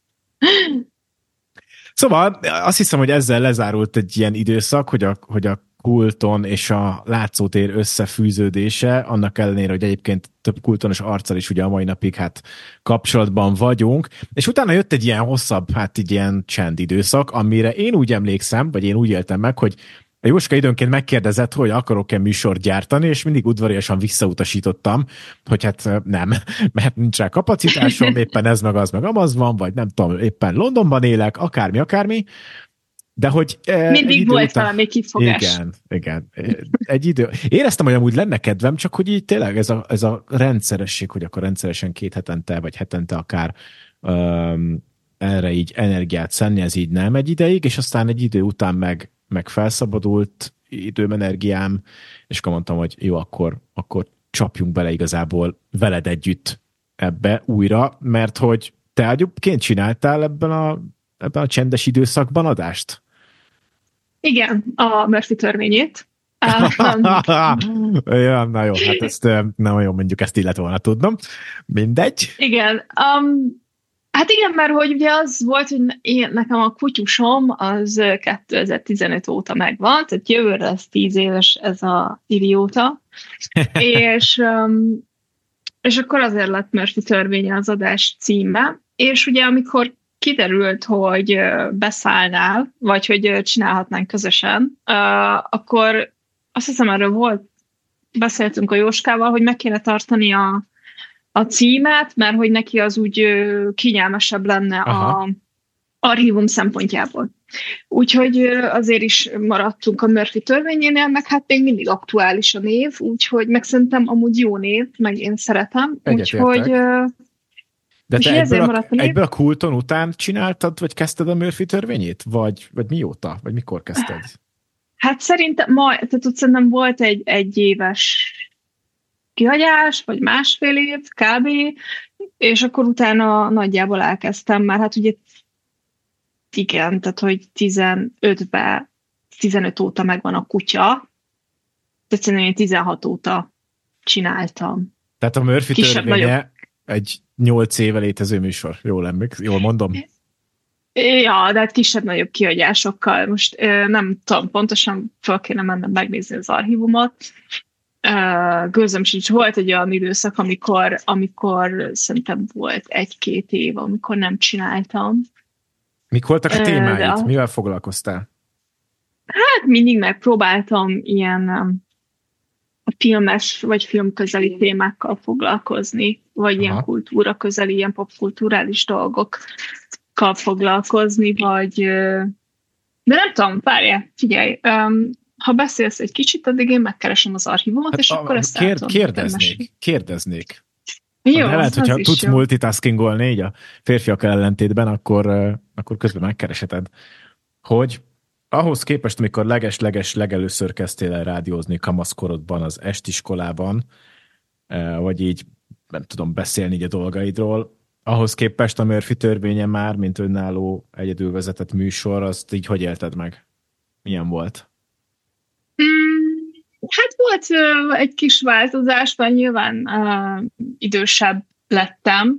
[SPEAKER 1] Szóval azt hiszem, hogy ezzel lezárult egy ilyen időszak, hogy a, hogy a kulton és a látszótér összefűződése, annak ellenére, hogy egyébként több kultonos arccal is ugye a mai napig hát kapcsolatban vagyunk, és utána jött egy ilyen hosszabb, hát egy ilyen csendidőszak, amire én úgy emlékszem, vagy én úgy éltem meg, hogy a Jóska időnként megkérdezett, hogy akarok-e műsort gyártani, és mindig udvariasan visszautasítottam, hogy hát nem, mert nincs rá kapacitásom, éppen ez meg az meg amaz van, vagy nem tudom, éppen Londonban élek, akármi, akármi, de hogy...
[SPEAKER 2] Mindig volt után... valami kifogás.
[SPEAKER 1] Igen, igen. Egy idő... Éreztem, hogy amúgy lenne kedvem, csak hogy így tényleg ez a, ez a rendszeresség, hogy akkor rendszeresen két hetente, vagy hetente akár um, erre így energiát szenni, ez így nem egy ideig, és aztán egy idő után meg meg felszabadult időm, energiám, és akkor mondtam, hogy jó, akkor, akkor csapjunk bele igazából veled együtt ebbe újra, mert hogy te egyébként csináltál ebben a, ebben a csendes időszakban adást?
[SPEAKER 2] Igen, a Murphy törvényét.
[SPEAKER 1] ja, na jó, hát ezt nem olyan mondjuk ezt illet volna tudnom. Mindegy.
[SPEAKER 2] Igen, um, hát igen, mert hogy ugye az volt, hogy én, nekem a kutyusom az kétezer-tizenöt óta megvan, tehát jövőre lesz tíz éves ez a idióta, és, és akkor azért lett Murphy törvénye az adás címe, és ugye amikor kiderült, hogy beszállnál, vagy hogy csinálhatnánk közösen, akkor azt hiszem, erről volt, beszéltünk a Jóskával, hogy meg kéne tartani a a címet, mert hogy neki az úgy kényelmesebb lenne Aha. a archívum szempontjából. Úgyhogy azért is maradtunk a Murphy törvényénél, meg hát még mindig aktuális a név, úgyhogy meg szerintem amúgy jó név, meg én szeretem. Úgyhogy
[SPEAKER 1] De te egyből a, a egyből a kulton után csináltad, vagy kezdted a Murphy törvényét? Vagy, vagy mióta? Vagy mikor kezdted?
[SPEAKER 2] Hát szerintem ma, tehát ott szerintem volt egy, egy éves kihagyás, vagy másfél év, kb. És akkor utána nagyjából elkezdtem, mert hát ugye igen, tehát hogy tizenötben, tizenöt óta megvan a kutya, tehát szerintem én tizenhat óta csináltam.
[SPEAKER 1] Tehát a Murphy törvénye egy nyolc éve létező műsor, jól emlékszem, jól mondom?
[SPEAKER 2] Ja, de hát kisebb-nagyobb kihagyásokkal. Most nem tudom, pontosan fel kéne mennem megnézni az archívumot. Gőzöm sincs, volt egy olyan időszak, amikor, amikor szerintem volt egy-két év, amikor nem csináltam.
[SPEAKER 1] Mik voltak a témáid? A... Mivel foglalkoztál?
[SPEAKER 2] Hát mindig megpróbáltam ilyen a filmes vagy filmközeli témákkal foglalkozni, vagy Aha. ilyen kultúra közeli, ilyen popkulturális dolgokkal foglalkozni, vagy de nem tudom, várjál, figyelj, ha beszélsz egy kicsit, addig én megkeresem az archívumot, hát és a, akkor ezt
[SPEAKER 1] kér, kérdeznék, kérdeznék.
[SPEAKER 2] Jó,
[SPEAKER 1] de lehet, hogyha tudsz multitaskingolni így a férfiak ellentétben, akkor, akkor közben megkeresheted, hogy ahhoz képest, amikor leges-leges legelőször kezdtél el rádiózni kamaszkorodban az estiskolában, vagy így nem tudom beszélni így a dolgaidról, ahhoz képest a Murphy törvénye már, mint önálló egyedül vezetett műsor, azt így hogy élted meg? Milyen volt?
[SPEAKER 2] Hmm, hát volt uh, egy kis változás, mert nyilván uh, idősebb lettem,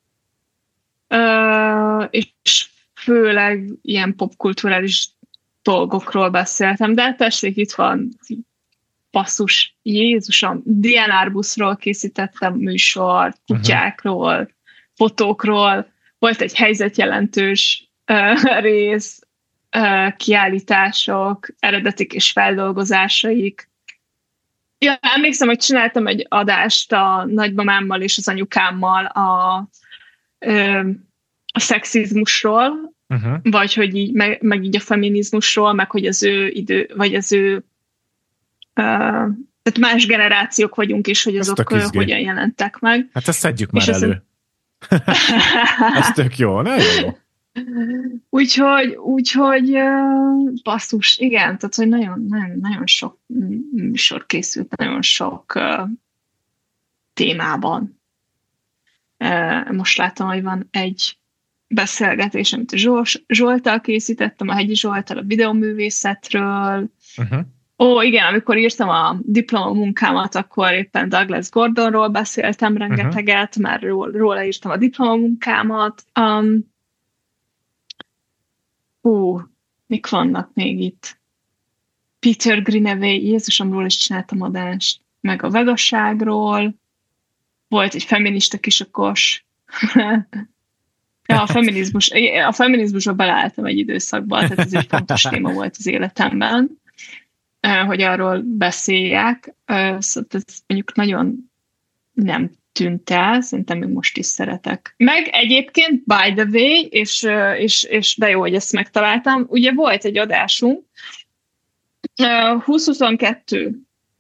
[SPEAKER 2] uh, és főleg ilyen popkulturális dolgokról beszéltem, de tessék, itt van basszus, Jézusom, Diane Arbusról készítettem műsort, kutyákról, uh-huh. fotókról, volt egy helyzetjelentős rész, kiállítások, eredetik és feldolgozásaik. Ja, emlékszem, hogy csináltam egy adást a nagymamámmal és az anyukámmal a, a szexizmusról, uh-huh. vagy hogy így, meg, meg így a feminizmusról, meg hogy az ő idő, vagy az ő uh, tehát más generációk vagyunk is, hogy azok hogyan jelentek meg.
[SPEAKER 1] Hát ezt szedjük már és elő. Ez tök jó, ne jó.
[SPEAKER 2] Úgyhogy, úgyhogy basszus, igen, tehát, hogy nagyon, nagyon, nagyon sok műsor készült, nagyon sok uh, témában. Uh, most látom, hogy van egy beszélgetés, amit Zsolt, Zsolttal készítettem, a Hegyi Zsolttal a videóművészetről. Uh-huh. Ó, igen, amikor írtam a diplomamunkámat, akkor éppen Douglas Gordonról beszéltem rengeteget, uh-huh. mert róla írtam a diplomamunkámat. Um, Hú, mik vannak még itt? Peter Greenaway, Jézusomról is csináltam adást, meg a vegaságról, volt egy feminista kisakos. Ja, a feminizmus, a feminizmusba beleálltam egy időszakba, tehát ez egy fontos téma volt az életemben, hogy arról beszéljek. Szóval ez mondjuk nagyon nem tűnt el, szerintem még most is szeretek. Meg egyébként, by the way, és, és, és de jó, hogy ezt megtaláltam, ugye volt egy adásunk, húsz-huszonkettő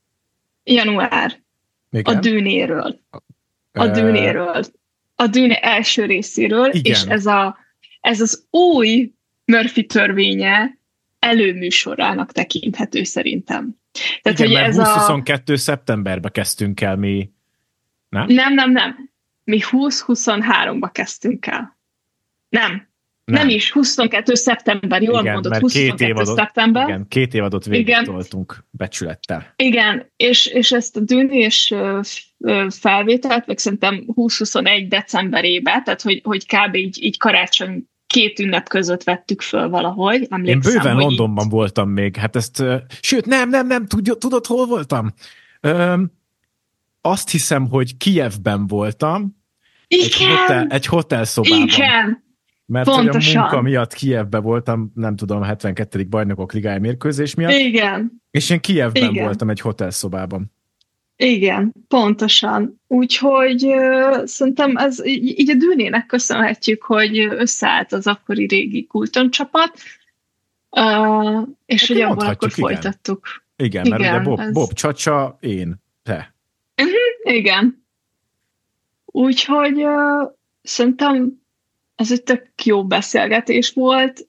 [SPEAKER 2] január igen. a Dűnéről. A Dűnéről. A Dűné első részéről, igen. és ez, a, ez az új Murphy törvénye előműsorának tekinthető szerintem.
[SPEAKER 1] Tehát, igen, hogy mert ez húsz-huszonkettő a... szeptemberbe kezdtünk el mi. Nem?
[SPEAKER 2] Nem, nem, nem. Mi húsz-huszonháromba kezdtünk el. Nem. Nem, nem is. huszonkettő szeptember. Jól igen, mondod, huszonkettő szeptember.
[SPEAKER 1] Igen, két évadot végigtoltunk becsülettel.
[SPEAKER 2] Igen, és, és ezt a Dűnés felvételt, meg szerintem húsz-huszonegy decemberében, tehát hogy, hogy kb. így, így karácsony két ünnep között vettük föl valahogy. Emlékszem,
[SPEAKER 1] én bőven Londonban így... voltam még. Hát ezt, sőt, nem, nem, nem, tudod, tudod hol voltam? Öm, Azt hiszem, hogy Kijevben voltam,
[SPEAKER 2] igen.
[SPEAKER 1] egy, hotel, egy hotelszobában.
[SPEAKER 2] Igen.
[SPEAKER 1] Mert
[SPEAKER 2] pontosan.
[SPEAKER 1] Hogy a munka miatt Kijevben voltam, nem tudom, hetvenkettedik bajnokok ligája mérkőzés miatt.
[SPEAKER 2] Igen.
[SPEAKER 1] És én Kijevben igen. voltam egy hotelszobában.
[SPEAKER 2] Igen, pontosan. Úgyhogy uh, szerintem ez így, így a Dűnének köszönhetjük, hogy összeállt az akkori régi Kulton csapat, uh, és hát hogy abból akkor igen. folytattuk.
[SPEAKER 1] Igen, igen, mert ugye Bob, ez... Bob Csacsa, én, te.
[SPEAKER 2] Uh-huh, igen. Úgyhogy uh, szerintem ez egy tök jó beszélgetés volt,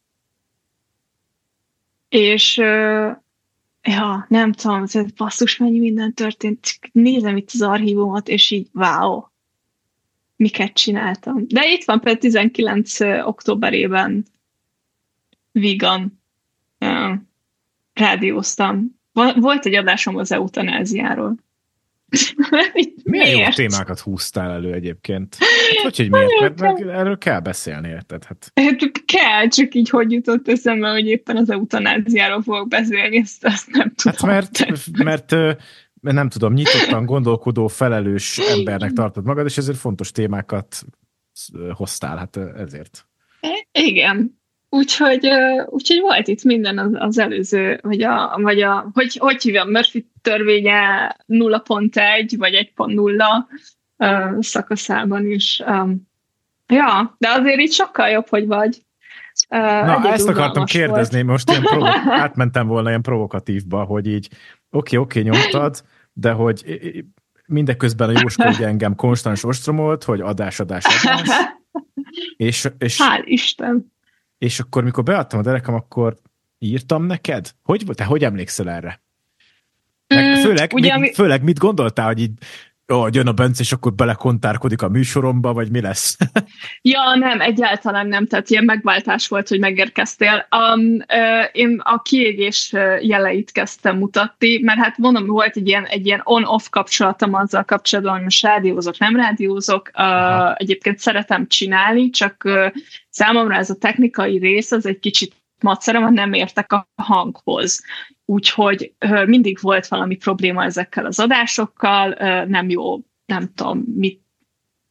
[SPEAKER 2] és uh, ja, nem tudom, ez basszus, mennyi minden történt. Nézem itt az archívumot, és így wow, miket csináltam. De itt van például tizenkilenc októberében vegan uh, rádióztam. Volt egy adásom az eutanáziáról.
[SPEAKER 1] Milyen jó témákat húztál elő egyébként? Hát, hogy, hogy miért? Mert meg erről kell beszélni, érted? Hát...
[SPEAKER 2] hát kell, csak így hogy jutott eszembe, hogy éppen az eutanáziáról fogok beszélni, ezt, ezt nem tudom.
[SPEAKER 1] Hát mert, mert, mert nem tudom, nyitottan gondolkodó, felelős embernek tartod magad, és ezért fontos témákat hoztál, hát ezért.
[SPEAKER 2] Igen. Úgyhogy, úgyhogy volt itt minden az, az előző, vagy a, vagy a hogy, hogy hívjam, Murphy törvénye nulla pont egy, vagy egy pont nulla uh, szakaszában is. Um, ja, de azért itt sokkal jobb, hogy vagy. Uh,
[SPEAKER 1] Na, ezt akartam kérdezni, volt. Most ilyen provo- átmentem volna ilyen provokatívba, hogy így oké, okay, oké, okay, nyomtad, de hogy mindeközben a Jóska ugye engem konstans ostromolt, hogy adás, adás, adás. és, és,
[SPEAKER 2] Hál' Isten!
[SPEAKER 1] És akkor, mikor beadtam a derekam, akkor írtam neked? Hogy, te hogy emlékszel erre? Meg főleg, ugye, mit, főleg mit gondoltál, hogy így ó, jön a Bence, és akkor belekontárkodik a műsoromba, vagy mi lesz?
[SPEAKER 2] Ja, nem, egyáltalán nem, tehát ilyen megváltás volt, hogy megérkeztél. Um, uh, én a kiégés jeleit kezdtem mutatni, mert hát mondom, volt egy ilyen, egy ilyen on-off kapcsolatom azzal kapcsolatban, hogy most rádiózok, nem rádiózok. Uh, egyébként szeretem csinálni, csak uh, számomra ez a technikai rész, az egy kicsit macera, mert nem értek a hanghoz. Úgyhogy uh, mindig volt valami probléma ezekkel az adásokkal, uh, nem jó, nem tudom, mit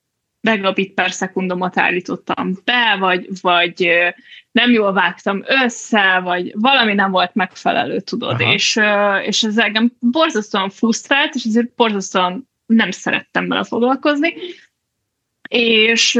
[SPEAKER 2] megabit per szekundomat állítottam be, vagy, vagy nem jól vágtam össze, vagy valami nem volt megfelelő, tudod. És, és ez engem borzasztóan frusztrált, és ezért borzasztóan nem szerettem vele foglalkozni. És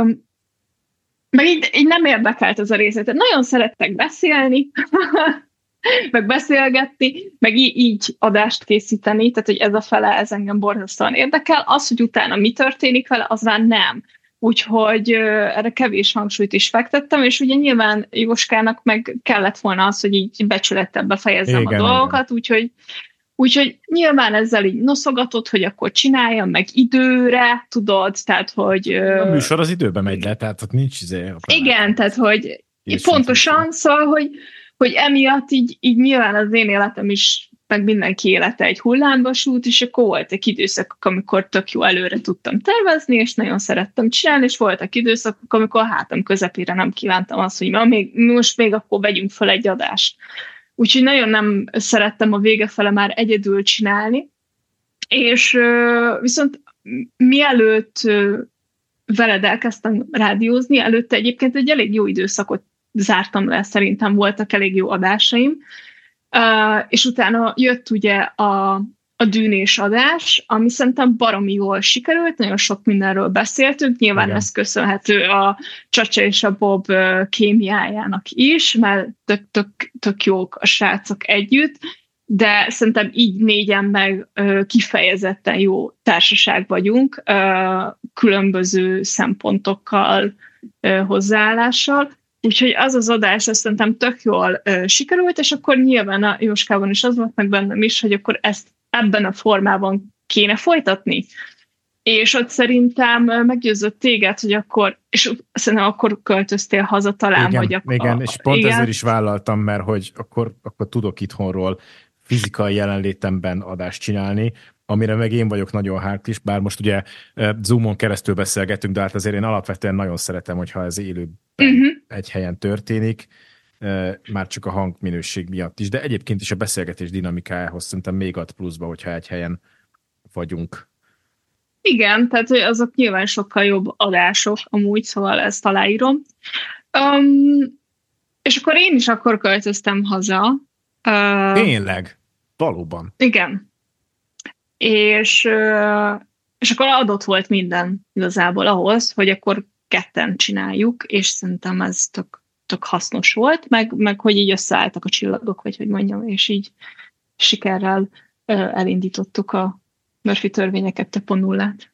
[SPEAKER 2] meg így, így nem érdekelt ez a részlet. Nagyon szerettek beszélni, meg beszélgetni, meg így, így adást készíteni, tehát hogy ez a fele, ez engem borzasztóan érdekel. Az, hogy utána mi történik vele, az már nem. Úgyhogy uh, erre kevés hangsúlyt is fektettem, és ugye nyilván Jóskának meg kellett volna az, hogy így becsülettel befejezzem igen, a dolgokat, igen. úgyhogy Úgyhogy nyilván ezzel így noszogatott, hogy akkor csináljam meg időre, tudod, tehát, hogy...
[SPEAKER 1] A műsor az időben megy le, tehát ott nincs izé...
[SPEAKER 2] Igen, tehát, hogy pontosan, szóval, hogy, hogy emiatt így, így nyilván az én életem is, meg mindenki élete egy hullámvasút, és akkor voltak időszakok, amikor tök jó előre tudtam tervezni, és nagyon szerettem csinálni, és voltak időszakok, amikor a hátam közepére nem kívántam azt, hogy ma még, most még akkor vegyünk fel egy adást. Úgyhogy nagyon nem szerettem a vége fele már egyedül csinálni, és viszont mielőtt veled elkezdtem rádiózni, előtte egyébként egy elég jó időszakot zártam le, szerintem voltak elég jó adásaim, és utána jött ugye a, a dűnés adás, ami szerintem baromi jól sikerült, nagyon sok mindenről beszéltünk, nyilván igen. Ez köszönhető a Csacsa és a Bob kémiájának is, mert tök, tök, tök jók a srácok együtt, de szerintem így négyen meg kifejezetten jó társaság vagyunk, különböző szempontokkal, hozzáállással, úgyhogy az az adás azt szerintem tök jól sikerült, és akkor nyilván a Jóskában is az volt meg bennem is, hogy akkor ezt ebben a formában kéne folytatni. És ott szerintem meggyőzött téged, hogy akkor, és szerintem akkor költöztél haza talán,
[SPEAKER 1] igen,
[SPEAKER 2] hogy akkor...
[SPEAKER 1] Igen, és pont igen. Ezért is vállaltam, mert hogy akkor, akkor tudok itthonról fizikai jelenlétemben adást csinálni, amire meg én vagyok nagyon hálás, bár most ugye Zoomon keresztül beszélgetünk, de hát azért én alapvetően nagyon szeretem, hogyha ez élőben uh-huh. egy helyen történik, már csak a hangminőség miatt is, de egyébként is a beszélgetés dinamikájához szerintem még ad pluszba, hogyha egy helyen vagyunk.
[SPEAKER 2] Igen, tehát azok nyilván sokkal jobb adások amúgy, szóval ezt aláírom. Um, és akkor én is akkor költöztem haza. Uh,
[SPEAKER 1] Tényleg? Valóban?
[SPEAKER 2] Igen. És, uh, és akkor adott volt minden igazából ahhoz, hogy akkor ketten csináljuk, és szerintem ez tök tök hasznos volt, meg, meg hogy így összeálltak a csillagok, vagy hogy mondjam, és így sikerrel uh, elindítottuk a Murphy törvénye kettő pont nullát.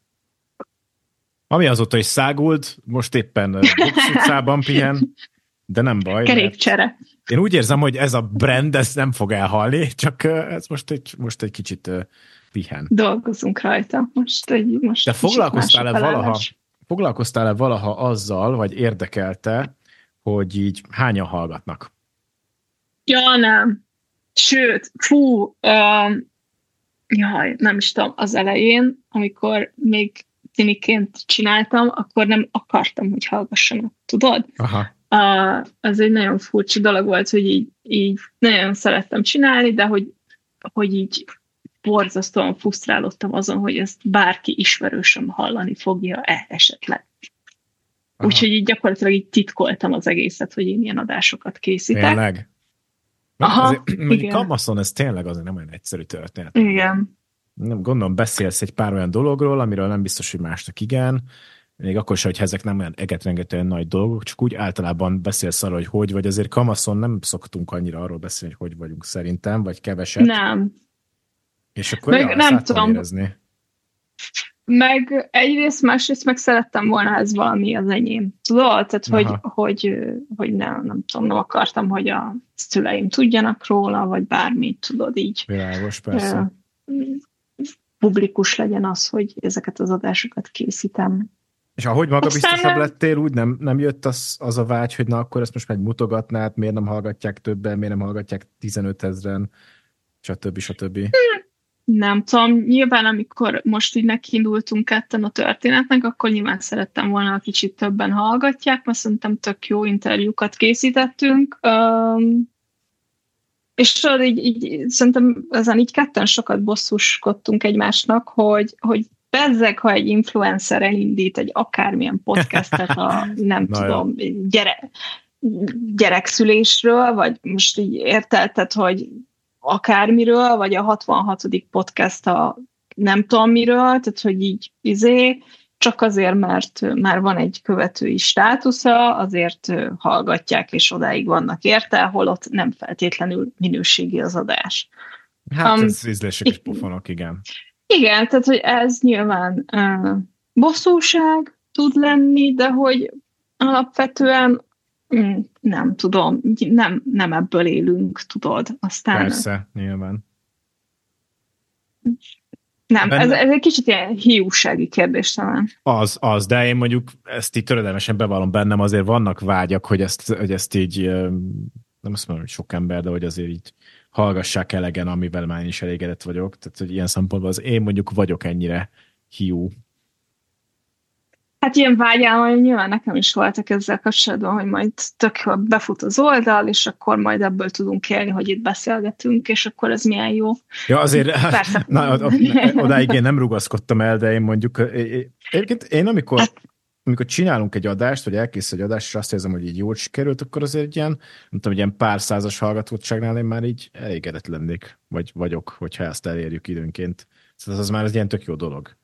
[SPEAKER 1] Ami azóta is szágult, most éppen Box utcában pihen, de nem baj.
[SPEAKER 2] Kerékcsere.
[SPEAKER 1] Én úgy érzem, hogy ez a brand, ez nem fog elhalni, csak ez most egy, most egy kicsit uh, pihen.
[SPEAKER 2] Dolgozunk rajta. Most egy, most
[SPEAKER 1] de foglalkoztál-e valaha, foglalkoztál-e valaha azzal, vagy érdekelte, hogy így hányan hallgatnak?
[SPEAKER 2] Ja, nem. Sőt, fú, um, jaj, nem is tudom, az elején, amikor még tiniként csináltam, akkor nem akartam, hogy hallgassanak, tudod?
[SPEAKER 1] Aha.
[SPEAKER 2] Uh, az egy nagyon furcsa dolog volt, hogy így, így nagyon szerettem csinálni, de hogy, hogy így borzasztóan frusztrálódtam azon, hogy ezt bárki ismerősöm hallani fogja-e esetleg. Úgyhogy így gyakorlatilag így titkoltam az egészet, hogy én ilyen adásokat készítek.
[SPEAKER 1] Tényleg? Aha, igen. Kamaszon ez tényleg azért nem olyan egyszerű történet.
[SPEAKER 2] Igen.
[SPEAKER 1] Nem, gondolom beszélsz egy pár olyan dologról, amiről nem biztos, hogy másnak igen. Még akkor sem, hogy ezek nem olyan egetrengetően nagy dolgok, csak úgy általában beszélsz arról, hogy hogy vagy. Azért Kamaszon nem szoktunk annyira arról beszélni, hogy hogy vagyunk szerintem, vagy keveset.
[SPEAKER 2] Nem.
[SPEAKER 1] És akkor meg nem tudom érezni.
[SPEAKER 2] Meg egyrészt, másrészt meg szerettem volna ez valami az enyém. Tudod? Tehát, hogy, hogy, hogy nem, nem tudom, nem akartam, hogy a szüleim tudjanak róla, vagy bármit, tudod így.
[SPEAKER 1] Világos, persze.
[SPEAKER 2] Publikus legyen az, hogy ezeket az adásokat készítem.
[SPEAKER 1] És ahogy magabiztosabb lettél, úgy nem, nem jött az, az a vágy, hogy na akkor ezt most megmutogatnád, miért nem hallgatják többen, miért nem hallgatják tizenöt ezren, stb. stb.
[SPEAKER 2] Nem tudom, nyilván amikor most így nekiindultunk ketten a történetnek, akkor nyilván szerettem volna, ha kicsit többen hallgatják, mert szerintem tök jó interjúkat készítettünk, um, és tudod, így, így, szerintem ezen így ketten sokat bosszuskodtunk egymásnak, hogy, hogy bezzeg, ha egy influencer elindít egy akármilyen podcastet a, nem tudom, gyere, gyerekszülésről, vagy most így értelted, hogy akármiről, vagy a hatvanhatodik podcast a nem tudom miről, tehát hogy így izé, csak azért, mert már van egy követői státusza, azért hallgatják, és odáig vannak érte, holott nem feltétlenül minőségi az adás.
[SPEAKER 1] Hát um, ez ízlések és pofonok, igen.
[SPEAKER 2] Igen, tehát hogy ez nyilván uh, bosszúság tud lenni, de hogy alapvetően mm, nem tudom, nem, nem ebből élünk, tudod. Aztán
[SPEAKER 1] persze, nyilván.
[SPEAKER 2] Nem, ez, ez egy kicsit ilyen hiúsági kérdés talán.
[SPEAKER 1] Az, az, de én mondjuk ezt így töredelmesen bevallom bennem, azért vannak vágyak, hogy ezt, hogy ezt így, nem azt mondom, hogy sok ember, de hogy azért így hallgassák elegen, amivel már én is elégedett vagyok. Tehát, hogy ilyen szempontból az én mondjuk vagyok ennyire hiú.
[SPEAKER 2] Hát ilyen vágyálom, nyilván nekem is voltak ezzel kapcsolatban, hogy majd tök jól befut az oldal, és akkor majd ebből tudunk élni, hogy itt beszélgetünk, és akkor ez milyen jó.
[SPEAKER 1] Ja, azért na, odáig én nem rugaszkodtam el, de én mondjuk, egyébként én amikor, hát, amikor csinálunk egy adást, vagy elkészül egy adást, és azt érzem, hogy így jól sikerült, akkor azért ilyen, nem tudom, ilyen pár százas hallgatottságnál én már így elégedett lennék, vagy vagyok, hogyha ezt elérjük időnként. Szóval az már egy ilyen tök jó dolog.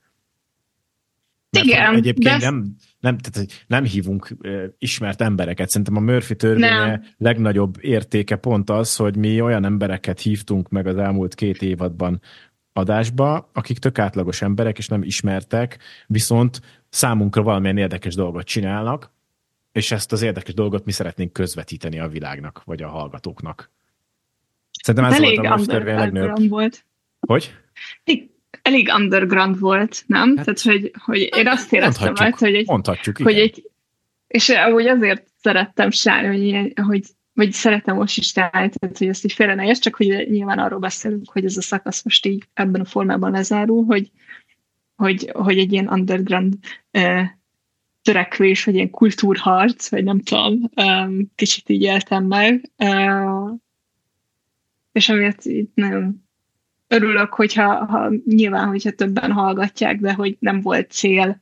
[SPEAKER 1] Mert igen, egyébként de... nem, nem, tehát nem hívunk uh, ismert embereket. Szerintem a Murphy törvénye nem. legnagyobb értéke pont az, hogy mi olyan embereket hívtunk meg az elmúlt két évadban adásba, akik tök átlagos emberek, és nem ismertek, viszont számunkra valamilyen érdekes dolgot csinálnak, és ezt az érdekes dolgot mi szeretnénk közvetíteni a világnak, vagy a hallgatóknak. Szerintem ez
[SPEAKER 2] elég
[SPEAKER 1] volt a Murphy törvény legnagyobb. Volt. Hogy?
[SPEAKER 2] Elég underground volt, nem? Hát, tehát, hogy, hogy én azt éreztem majd, hogy egy...
[SPEAKER 1] Mondhatjuk,
[SPEAKER 2] hogy egy, és ahogy azért szerettem csinálni, hogy, ilyen, hogy vagy szeretem most is csinálni, tehát, hogy ezt így félre ne érts, csak hogy nyilván arról beszélünk, hogy ez a szakasz most így ebben a formában lezárul, hogy, hogy, hogy egy ilyen underground uh, törekvés, vagy ilyen kultúrharc, vagy nem tudom, um, kicsit így éltem meg. Uh, és amiért így nagyon örülök, hogyha ha, nyilván, hogyha többen hallgatják, de hogy nem volt cél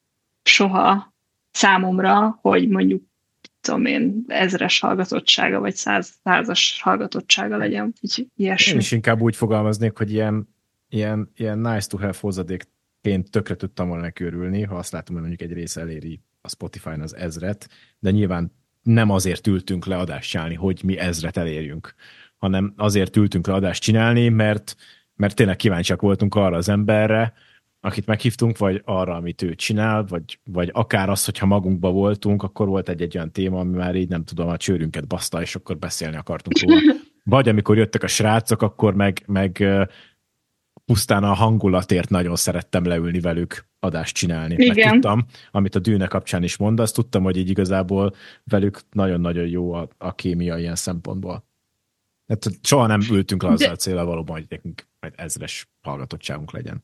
[SPEAKER 2] soha számomra, hogy mondjuk tudom én, ezres hallgatottsága, vagy száz, százas hallgatottsága legyen, így ilyesmi.
[SPEAKER 1] Én is inkább úgy fogalmaznék, hogy ilyen, ilyen, ilyen nice to have hozadékként tökre tudtam volna neki örülni, ha azt látom, hogy mondjuk egy rész eléri a Spotify-n az ezret, de nyilván nem azért ültünk le adást csinálni, hogy mi ezret elérjünk, hanem azért ültünk le adást csinálni, mert, mert tényleg kíváncsiak voltunk arra az emberre, akit meghívtunk, vagy arra, amit ő csinál, vagy, vagy akár az, hogyha magunkba voltunk, akkor volt egy-egy olyan téma, ami már így nem tudom, a csőrünket baszta, és akkor beszélni akartunk róla. Vagy amikor jöttek a srácok, akkor meg, meg pusztán a hangulatért nagyon szerettem leülni velük adást csinálni. Igen. Mert tudtam, amit a Dűne kapcsán is mondasz, tudtam, hogy így igazából velük nagyon-nagyon jó a, a kémia ilyen szempontból. Hát soha nem ültünk le azzal a célral valóban, hogy nekünk egy ezres hallgatottságunk legyen.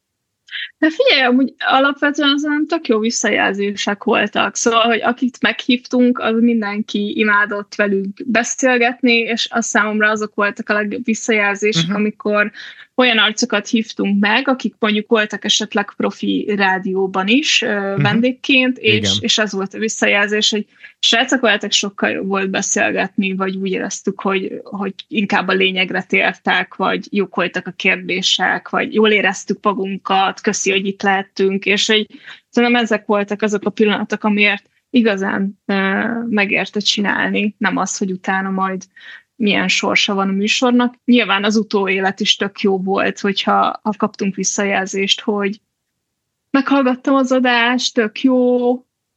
[SPEAKER 2] De figyelj, amúgy alapvetően azon tök jó visszajelzések voltak, szóval, hogy akit meghívtunk, az mindenki imádott velük beszélgetni, és azt számomra azok voltak a legjobb visszajelzések, uh-huh. amikor olyan arcokat hívtunk meg, akik mondjuk voltak esetleg profi rádióban is uh-huh. vendégként, és, és az volt a visszajelzés, hogy srácok, veletek sokkal jobb volt beszélgetni, vagy úgy éreztük, hogy, hogy inkább a lényegre tértek, vagy jók voltak a kérdések, vagy jól éreztük magunkat, köszi, hogy itt lehettünk, és hogy szerintem ezek voltak azok a pillanatok, amiért igazán uh, megérte csinálni, nem az, hogy utána majd milyen sorsa van a műsornak. Nyilván az utóélet is tök jó volt, hogyha ha kaptunk visszajelzést, hogy meghallgattam az adást, tök jó,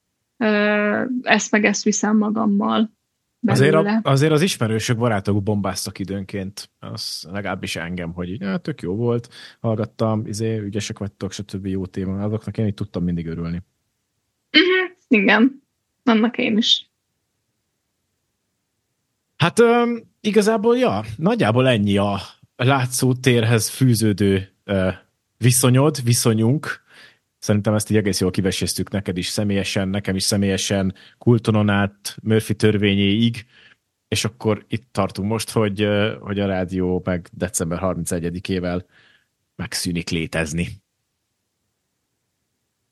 [SPEAKER 2] uh, ezt meg ezt viszem magammal.
[SPEAKER 1] Azért, a, azért az ismerősök, barátok bombáztak időnként, az legalábbis engem, hogy így, ja, tök jó volt, hallgattam, izé, ügyesek vagytok, stb. Jó téma, azoknak én így tudtam mindig örülni.
[SPEAKER 2] Uh-huh, igen, annak én is.
[SPEAKER 1] Hát um, igazából, ja, nagyjából ennyi a látszótérhez fűződő uh, viszonyod, viszonyunk. Szerintem ezt így egész jól kiveséztük neked is személyesen, nekem is személyesen, Kultonon át, Murphy törvényéig, és akkor itt tartunk most, hogy, hogy a rádió meg december harmincegyedikével megszűnik létezni.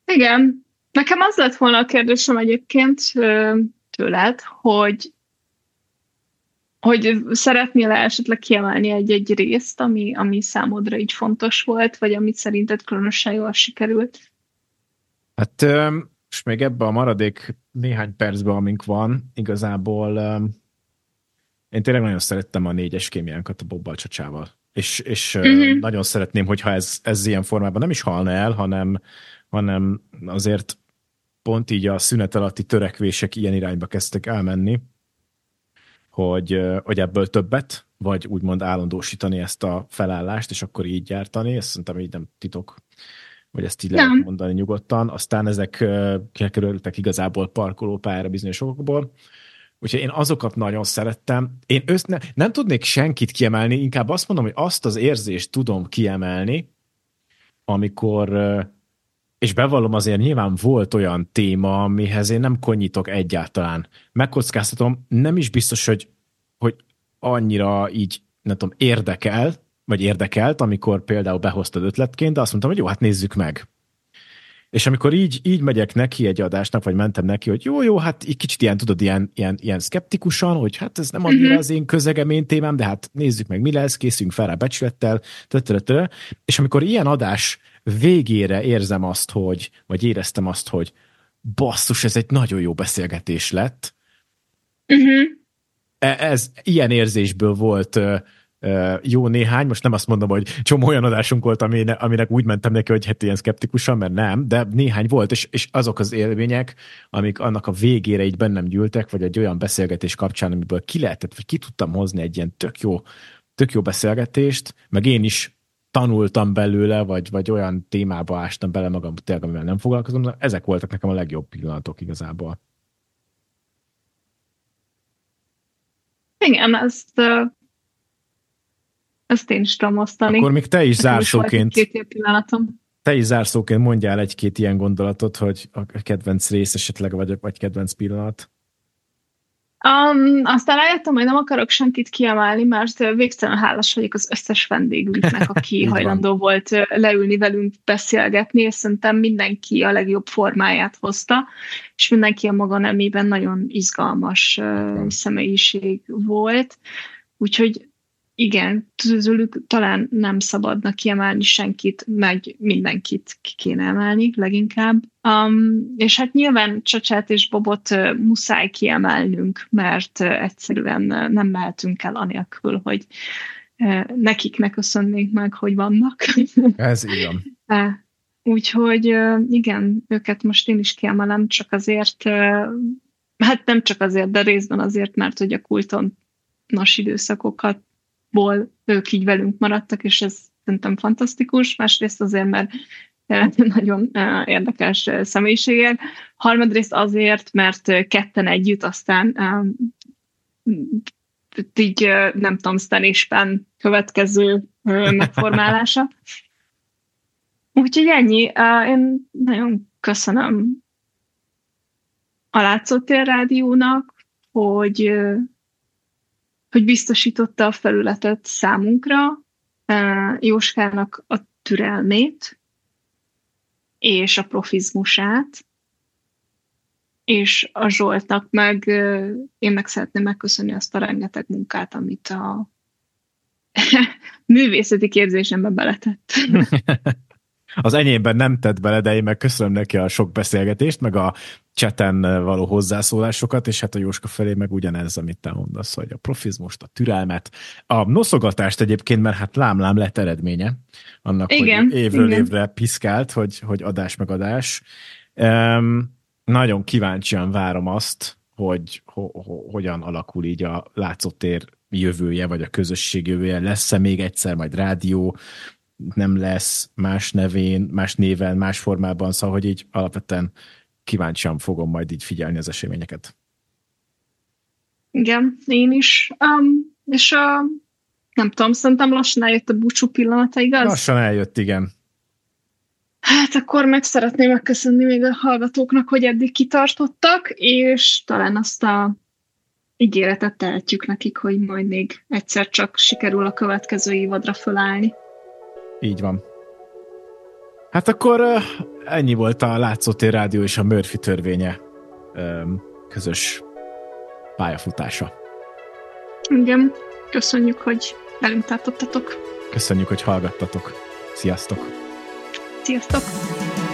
[SPEAKER 2] Igen. Nekem az lett volna a kérdésem egyébként tőled, hogy hogy szeretnél esetleg kiemelni egy-egy részt, ami, ami számodra így fontos volt, vagy amit szerinted különösen jól sikerült?
[SPEAKER 1] Hát, és még ebben a maradék néhány percben, amink van, igazából én tényleg nagyon szerettem a négyes kémiánkat a Bobbal Csacsával. És, és uh-huh. nagyon szeretném, hogyha ez, ez ilyen formában nem is halna el, hanem, hanem azért pont így a szünet alatti törekvések ilyen irányba kezdtek elmenni, hogy, hogy ebből többet, vagy úgymond állandósítani ezt a felállást, és akkor így gyártani. Ezt szerintem így nem titok, vagy ezt így nem. Lehet mondani nyugodtan. Aztán ezek kikerültek igazából parkolópályára bizonyos okokból. Úgyhogy én azokat nagyon szerettem. Én össz, ne, nem tudnék senkit kiemelni, inkább azt mondom, hogy azt az érzést tudom kiemelni, amikor, és bevallom, azért nyilván volt olyan téma, amihez én nem konnyitok egyáltalán. Megkockáztatom, nem is biztos, hogy, hogy annyira így, nem tudom, érdekel, vagy érdekelt, amikor például behoztad ötletként, de azt mondtam, hogy jó, hát nézzük meg. És amikor így, így megyek neki egy adásnak, vagy mentem neki, hogy jó, jó, hát így kicsit ilyen, tudod, ilyen, ilyen, ilyen szkeptikusan, hogy hát ez nem annyira uh-huh. az én közegem, én témám, de hát nézzük meg, mi lesz, készüljünk fel rá becsülettel, tö-tö-tö. És amikor ilyen adás végére érzem azt, hogy, vagy éreztem azt, hogy basszus, ez egy nagyon jó beszélgetés lett. Uh-huh. Ez ilyen érzésből volt jó néhány, most nem azt mondom, hogy csomó olyan adásunk volt, aminek úgy mentem neki, hogy hát ilyen szkeptikusan, mert nem, de néhány volt, és, és azok az élmények, amik annak a végére így bennem gyűltek, vagy egy olyan beszélgetés kapcsán, amiből ki lehetett, vagy ki tudtam hozni egy ilyen tök jó, tök jó beszélgetést, meg én is tanultam belőle, vagy, vagy olyan témába ástam bele magam, tényleg, amivel nem foglalkozom, de ezek voltak nekem a legjobb pillanatok igazából.
[SPEAKER 2] Igen, ezt Ezt én is tudom osztani.
[SPEAKER 1] Akkor még te is zárszóként, te is zárszóként mondjál egy-két ilyen gondolatot, hogy a kedvenc rész esetleg, vagy, vagy kedvenc pillanat.
[SPEAKER 2] Um, aztán rájöttem, hogy nem akarok senkit kiemelni, mert végtelen hálás vagyok az összes vendégünknek, aki hajlandó volt leülni velünk beszélgetni, és szerintem mindenki a legjobb formáját hozta, és mindenki a maga nemében nagyon izgalmas uh, személyiség volt. Úgyhogy igen, tőlük talán nem szabadna kiemelni senkit, meg mindenkit ki kéne emelni leginkább. Um, és hát nyilván Csacsát és Bobot uh, muszáj kiemelnünk, mert uh, egyszerűen uh, nem mehetünk el anélkül, hogy uh, nekik ne köszönnénk meg, hogy vannak.
[SPEAKER 1] Ez igen.
[SPEAKER 2] Uh, úgyhogy uh, igen, őket most én is kiemelem, csak azért, uh, hát nem csak azért, de részben azért, mert hogy a kultonos időszakokat ból ők így velünk maradtak, és ez szerintem fantasztikus. Másrészt azért, mert nagyon érdekes személyiségek. Harmadrészt azért, mert ketten együtt aztán így nem tudom, Stan és Pan következő megformálása. Úgyhogy ennyi. Én nagyon köszönöm a Látszótér Rádiónak, hogy hogy biztosította a felületet számunkra, Jóskának a türelmét, és a profizmusát, és a Zsoltnak meg, én meg szeretném megköszönni azt a rengeteg munkát, amit a művészeti képzésembe beletett.
[SPEAKER 1] Az enyémben nem tett bele, de én meg köszönöm neki a sok beszélgetést, meg a chaten való hozzászólásokat, és hát a Jóska felé meg ugyanez, amit te mondasz, hogy a profizmust, a türelmet, a noszogatást egyébként, mert hát lám-lám lett eredménye annak, igen, hogy évről igen. évre piszkált, hogy, hogy adás meg adás. Um, nagyon kíváncsian várom azt, hogy ho, ho, hogyan alakul így a Látszótér jövője, vagy a közösség jövője. Lesz-e még egyszer majd rádió, nem lesz más nevén, más néven, más formában, szóval, hogy így alapvetően kíváncsian fogom majd így figyelni az eseményeket.
[SPEAKER 2] Igen, én is. Um, és a, nem tudom, szerintem lassan eljött a búcsú pillanata, igaz?
[SPEAKER 1] Lassan eljött, igen.
[SPEAKER 2] Hát akkor meg szeretném megköszönni még a hallgatóknak, hogy eddig kitartottak, és talán azt a ígéretet tehetjük nekik, hogy majd még egyszer csak sikerül a következő évadra fölállni.
[SPEAKER 1] Így van. Hát akkor ennyi volt a Látszótér Rádió és a Murphy törvénye közös pályafutása.
[SPEAKER 2] Igen, köszönjük, hogy velünk tartottatok.
[SPEAKER 1] Köszönjük, hogy hallgattatok. Sziasztok!
[SPEAKER 2] Sziasztok!